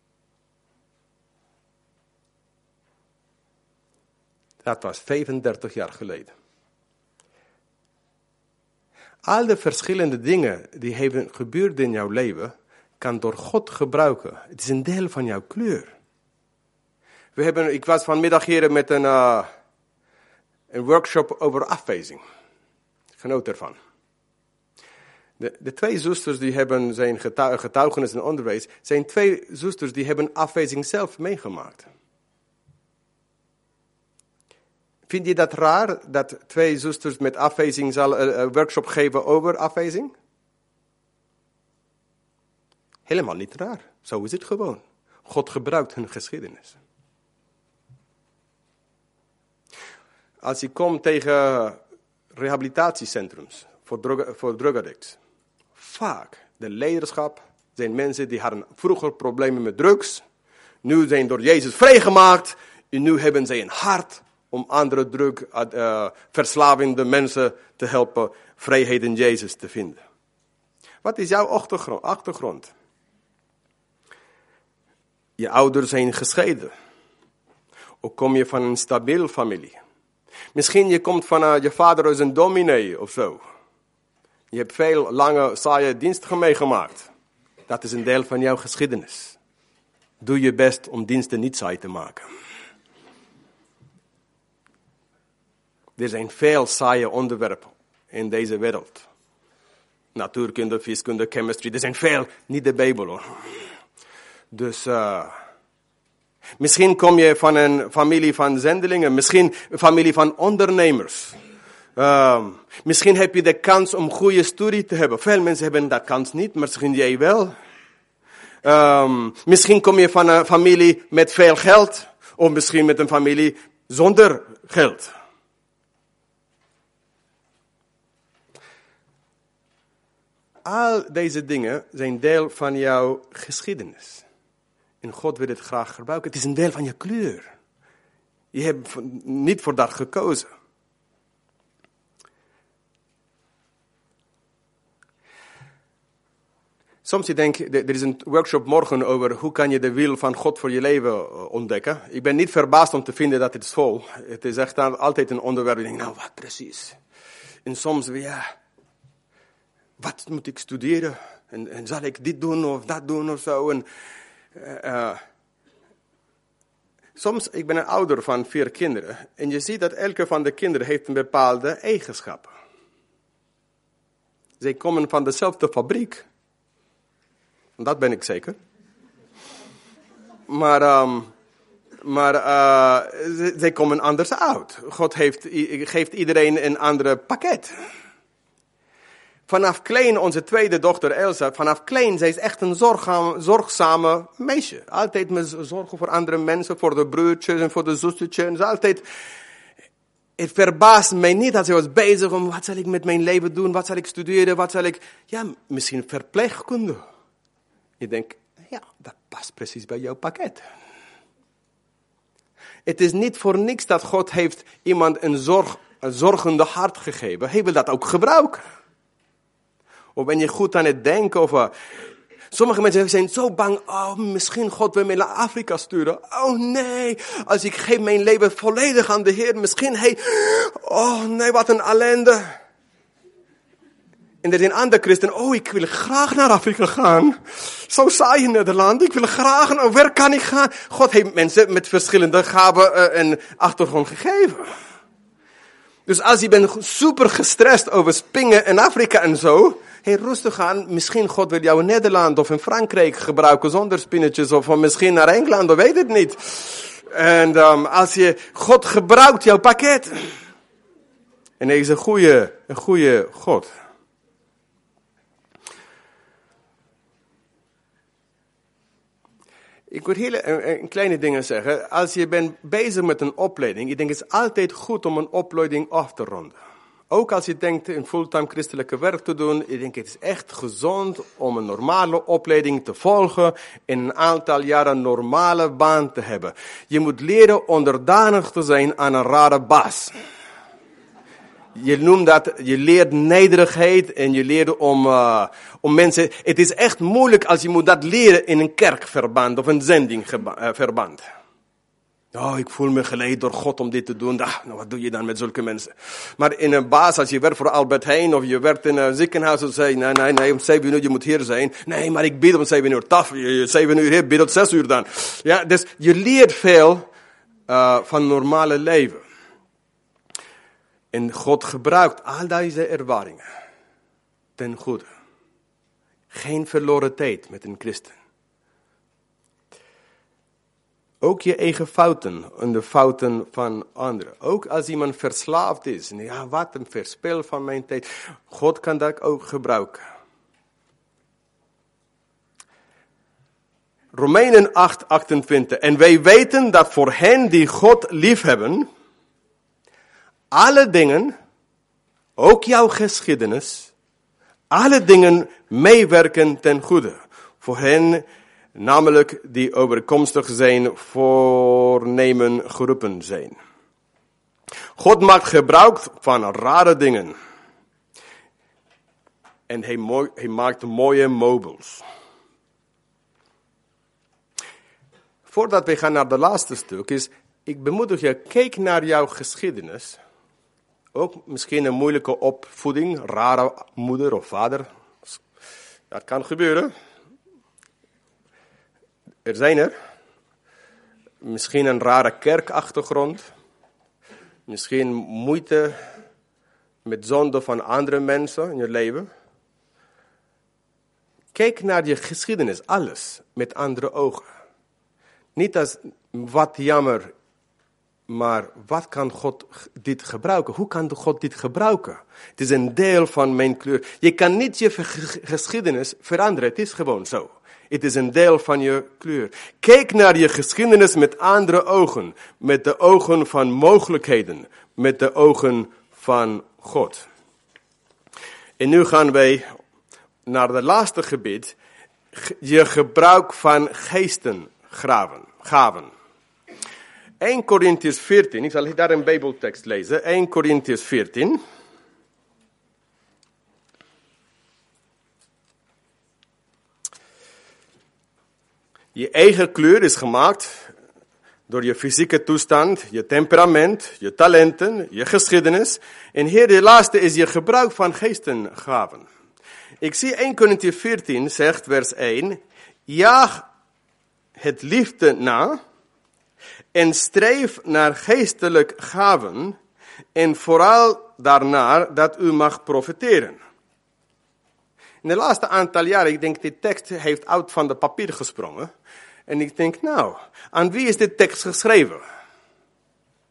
Dat was 35 jaar geleden. Al de verschillende dingen die hebben gebeurd in jouw leven, kan door God gebruiken. Het is een deel van jouw kleur. Ik was vanmiddag hier met een workshop over afwijzing. Ik genoot ervan. De 2 zusters die hebben zijn getuigenis en onderwijs, zijn 2 zusters die hebben afwijzing zelf meegemaakt. Vind je dat raar, dat 2 zusters met afwijzing een workshop geven over afwijzing? Helemaal niet raar. Zo is het gewoon. God gebruikt hun geschiedenis. Als je komt tegen rehabilitatiecentrums voor drugaddicts. Vaak de leiderschap zijn mensen die hadden vroeger problemen met drugs. Nu zijn door Jezus vrijgemaakt. En nu hebben zij een hart om andere drugverslavende mensen te helpen vrijheid in Jezus te vinden. Wat is jouw achtergrond? Je ouders zijn gescheiden. Of kom je van een stabiele familie? Misschien je komt van je vader is een dominee of zo. Je hebt veel lange, saaie diensten meegemaakt. Dat is een deel van jouw geschiedenis. Doe je best om diensten niet saai te maken. Er zijn veel saaie onderwerpen in deze wereld. Natuurkunde, wiskunde, chemistry. Er zijn veel, niet de Bijbel hoor. Dus misschien kom je van een familie van zendelingen. Misschien een familie van ondernemers. Misschien heb je de kans om goede studie te hebben. Veel mensen hebben dat kans niet, maar misschien jij wel. Misschien kom je van een familie met veel geld. Of misschien met een familie zonder geld. Al deze dingen zijn deel van jouw geschiedenis. En God wil het graag gebruiken. Het is een deel van je kleur. Je hebt niet voor dat gekozen. Soms je denkt, er is een workshop morgen over hoe kan je de wil van God voor je leven ontdekken. Ik ben niet verbaasd om te vinden dat het is vol. Het is echt altijd een onderwerp. Ik denk, nou wat precies. En soms ja, wat moet ik studeren? En zal ik dit doen of dat doen of zo? En, soms, ik ben een ouder van 4 kinderen. En je ziet dat elke van de kinderen heeft een bepaalde eigenschap. Zij komen van dezelfde fabriek. Dat ben ik zeker. Maar zij komen anders uit. God geeft iedereen een ander pakket. Vanaf klein, onze tweede dochter Elsa, vanaf klein, zij is echt een zorgzame meisje. Altijd met zorgen voor andere mensen, voor de broertjes en voor de zustertjes. Altijd, het verbaast mij niet dat ze was bezig om, wat zal ik met mijn leven doen, wat zal ik studeren, wat zal ik, ja, misschien verpleegkunde. Je denkt, ja, dat past precies bij jouw pakket. Het is niet voor niks dat God heeft iemand een zorgende hart gegeven. Hij wil dat ook gebruiken. Of ben je goed aan het denken over... Sommige mensen zijn zo bang, oh, misschien God wil mij naar Afrika sturen. Oh nee, als ik geef mijn leven volledig aan de Heer, misschien hij... Oh nee, wat een ellende. En er zijn andere christenen, oh, ik wil graag naar Afrika gaan. Zo saai in Nederland, ik wil graag, waar kan ik gaan? God heeft mensen met verschillende gaven en achtergrond gegeven. Dus als je bent super gestrest over springen in Afrika en zo, hey, rustig aan, misschien God wil jou in Nederland of in Frankrijk gebruiken zonder spinnetjes, of misschien naar Engeland, of weet het niet. En als je, God gebruikt jouw pakket. En hij is een goede God. Ik wil heel kleine dingen zeggen. Als je bent bezig met een opleiding, ik denk het is altijd goed om een opleiding af te ronden. Ook als je denkt een fulltime christelijke werk te doen, ik denk het is echt gezond om een normale opleiding te volgen en een aantal jaren een normale baan te hebben. Je moet leren onderdanig te zijn aan een rare baas. Je leert nederigheid en je leert om mensen. Het is echt moeilijk als je moet dat leren in een kerkverband of een zendingverband. Oh, ik voel me geleid door God om dit te doen. Nou, wat doe je dan met zulke mensen? Maar in een baas, als je werkt voor Albert Heijn of je werkt in een ziekenhuis, dan zeg je, nee, om 7 uur je moet hier zijn. Nee, maar ik bid om 7 uur. Taf, 7 uur hier, bid om 6 uur dan. Ja, dus je leert veel van normale leven. En God gebruikt al deze ervaringen ten goede. Geen verloren tijd met een christen. Ook je eigen fouten en de fouten van anderen. Ook als iemand verslaafd is. En ja, wat een verspil van mijn tijd. God kan dat ook gebruiken. Romeinen 8:28. En wij weten dat voor hen die God liefhebben, alle dingen, ook jouw geschiedenis, alle dingen meewerken ten goede. Voor hen, namelijk die overkomstig zijn, voornemen geroepen zijn. God maakt gebruik van rare dingen. En hij maakt mooie meubels. Voordat we gaan naar de laatste stuk is, ik bemoedig je, kijk naar jouw geschiedenis. Ook misschien een moeilijke opvoeding, rare moeder of vader. Dat kan gebeuren. Er zijn er. Misschien een rare kerkachtergrond. Misschien moeite met zonde van andere mensen in je leven. Kijk naar je geschiedenis, alles, met andere ogen. Niet als wat jammer, maar wat kan God dit gebruiken? Hoe kan God dit gebruiken? Het is een deel van mijn kleur. Je kan niet je geschiedenis veranderen, het is gewoon zo. Het is een deel van je kleur. Kijk naar je geschiedenis met andere ogen. Met de ogen van mogelijkheden. Met de ogen van God. En nu gaan wij naar het laatste gebied. Je gebruik van gaven. 1 Korintiërs 14. Ik zal daar een Bijbeltekst lezen. 1 Korintiërs 14. Je eigen kleur is gemaakt door je fysieke toestand, je temperament, je talenten, je geschiedenis. En hier de laatste is je gebruik van geestengaven. Ik zie 1 Korintiërs 14 zegt vers 1. Jaag het liefde na en streef naar geestelijk gaven en vooral daarnaar dat u mag profiteren. In de laatste aantal jaren, ik denk die tekst heeft uit van de papier gesprongen. En ik denk, nou, aan wie is dit tekst geschreven?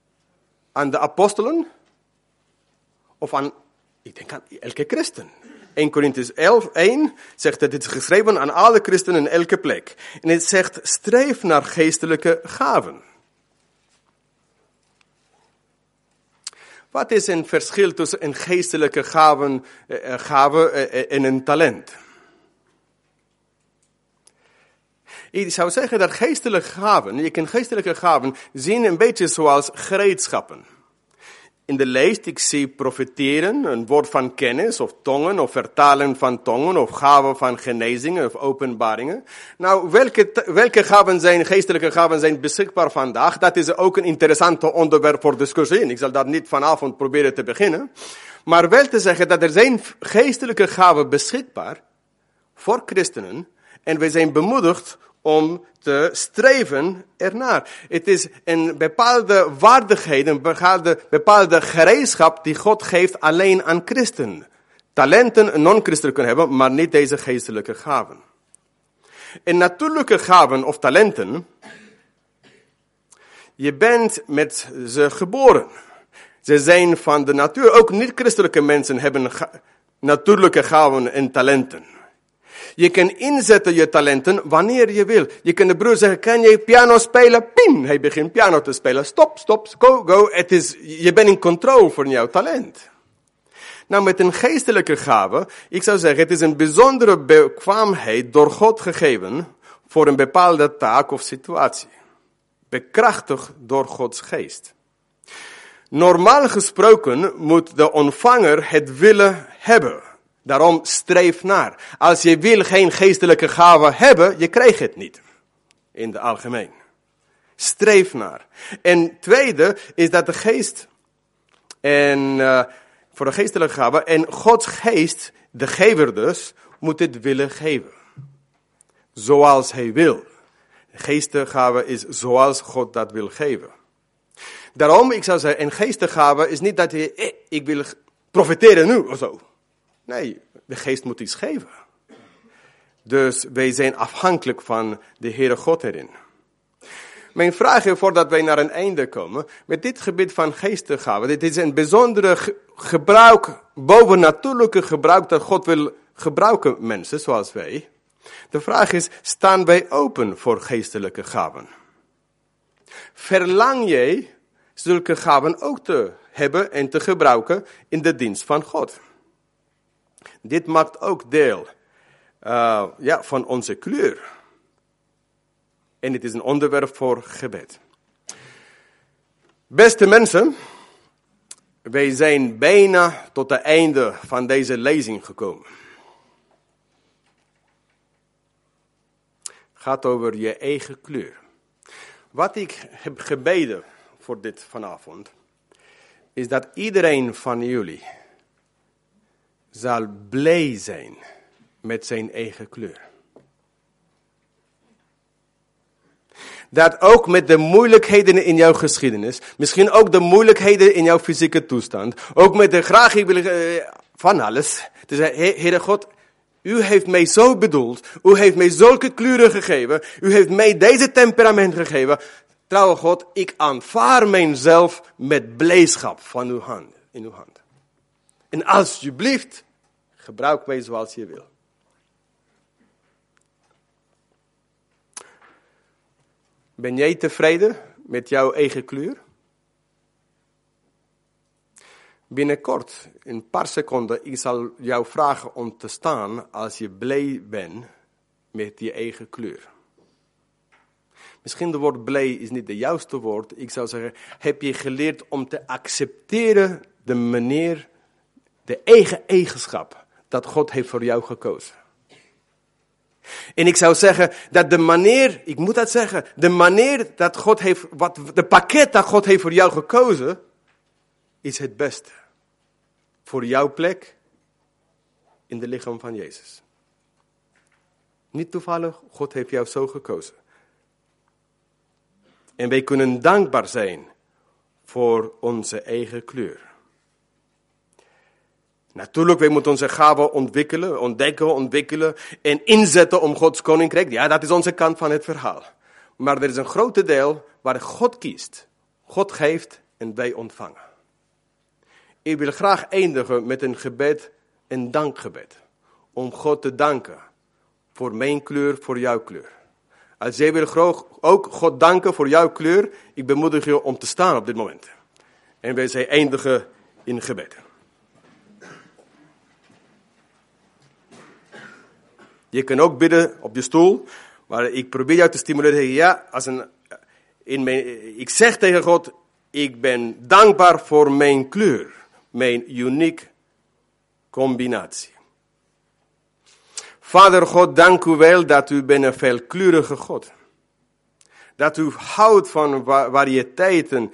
Aan de apostelen? Of aan, ik denk aan elke christen. 1 Korintiërs 1 zegt dat het is geschreven aan alle christenen in elke plek. En het zegt, streef naar geestelijke gaven. Wat is een verschil tussen een geestelijke gave en een talent? Ik zou zeggen dat geestelijke gaven, je kan geestelijke gaven zien een beetje zoals gereedschappen. In de lijst, ik zie profeteren, een woord van kennis, of tongen, of vertalen van tongen, of gaven van genezingen, of openbaringen. Nou, welke gaven zijn, geestelijke gaven zijn beschikbaar vandaag? Dat is ook een interessant onderwerp voor discussie. Ik zal dat niet vanavond proberen te beginnen. Maar wel te zeggen dat er zijn geestelijke gaven beschikbaar voor christenen. En wij zijn bemoedigd om te streven ernaar. Het is een bepaalde waardigheid, een bepaalde gereedschap die God geeft alleen aan christenen. Talenten een non-christen kunnen hebben, maar niet deze geestelijke gaven. En natuurlijke gaven of talenten, je bent met ze geboren. Ze zijn van de natuur. Ook niet-christelijke mensen hebben natuurlijke gaven en talenten. Je kan inzetten je talenten wanneer je wil. Je kan de broer zeggen, kan je piano spelen? Pim, hij begint piano te spelen. Stop, go. Je bent in controle van jouw talent. Nou, met een geestelijke gave, ik zou zeggen, het is een bijzondere bekwaamheid door God gegeven voor een bepaalde taak of situatie. Bekrachtigd door Gods geest. Normaal gesproken moet de ontvanger het willen hebben. Daarom streef naar. Als je wil geen geestelijke gave hebben, je krijgt het niet. In het algemeen. Streef naar. En tweede is dat de geest, en voor de geestelijke gave, en Gods geest, de gever dus, moet het willen geven. Zoals hij wil. De geestelijke gave is zoals God dat wil geven. Daarom, ik zou zeggen, een geestelijke gave is niet dat je, ik wil profiteren nu of zo. Nee, de geest moet iets geven. Dus wij zijn afhankelijk van de Heere God erin. Mijn vraag is, voordat wij naar een einde komen, met dit gebied van geestelijke gaven, dit is een bijzondere gebruik, bovennatuurlijke gebruik dat God wil gebruiken mensen zoals wij. De vraag is, staan wij open voor geestelijke gaven? Verlang jij zulke gaven ook te hebben en te gebruiken in de dienst van God? Dit maakt ook deel van onze kleur. En het is een onderwerp voor gebed. Beste mensen, wij zijn bijna tot het einde van deze lezing gekomen. Het gaat over je eigen kleur. Wat ik heb gebeden voor dit vanavond, is dat iedereen van jullie zal blij zijn met zijn eigen kleur. Dat ook met de moeilijkheden in jouw geschiedenis, misschien ook de moeilijkheden in jouw fysieke toestand, ook met de graag van alles, te zeggen, Heere God, u heeft mij zo bedoeld, u heeft mij zulke kleuren gegeven, u heeft mij deze temperament gegeven. Trouwe God, ik aanvaard mijzelf met blijdschap van uw hand, in uw hand. En alsjeblieft, gebruik mij zoals je wil. Ben jij tevreden met jouw eigen kleur? Binnenkort, in een paar seconden, ik zal jou vragen om te staan als je blij bent met je eigen kleur. Misschien het woord blij is niet de juiste woord. Ik zou zeggen, heb je geleerd om te accepteren de manier, de eigen eigenschap dat God heeft voor jou gekozen. En ik zou zeggen dat de manier, ik moet dat zeggen, de manier dat God heeft, de pakket dat God heeft voor jou gekozen, is het beste. Voor jouw plek in het lichaam van Jezus. Niet toevallig, God heeft jou zo gekozen. En wij kunnen dankbaar zijn voor onze eigen kleur. Natuurlijk, wij moeten onze gaven ontwikkelen en inzetten om Gods koninkrijk. Ja, dat is onze kant van het verhaal. Maar er is een grote deel waar God kiest. God geeft en wij ontvangen. Ik wil graag eindigen met een gebed, een dankgebed. om God te danken. Voor mijn kleur, voor jouw kleur. Als jij wil ook God danken voor jouw kleur, ik bemoedig je om te staan op dit moment. En wij zijn eindigen in gebed. Je kan ook bidden op je stoel, maar ik probeer jou te stimuleren. Ja, ik zeg tegen God, ik ben dankbaar voor mijn kleur, mijn unieke combinatie. Vader God, dank u wel dat u bent een veelkleurige God. Dat u houdt van variëteiten.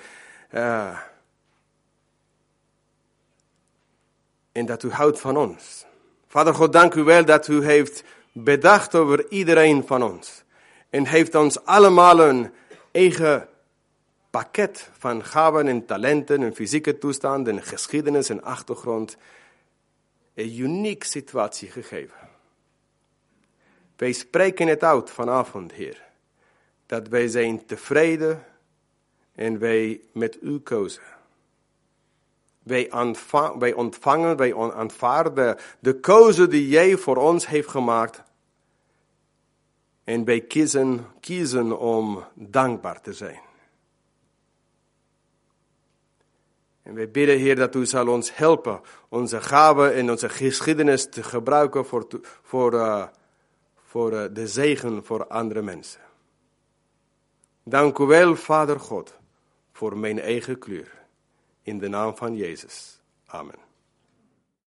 En dat u houdt van ons. Vader God, dank u wel dat u heeft bedacht over iedereen van ons. En heeft ons allemaal een eigen pakket van gaven en talenten en fysieke toestanden en geschiedenis en achtergrond. Een unieke situatie gegeven. Wij spreken het uit vanavond, Heer. Dat wij zijn tevreden en wij met u kozen. Wij ontvangen, wij aanvaarden de keuze die jij voor ons heeft gemaakt. En wij kiezen om dankbaar te zijn. En wij bidden, Heer, dat u zal ons helpen onze gaven en onze geschiedenis te gebruiken voor de zegen voor andere mensen. Dank u wel, Vader God, voor mijn eigen kleur. In de naam van Jezus. Amen.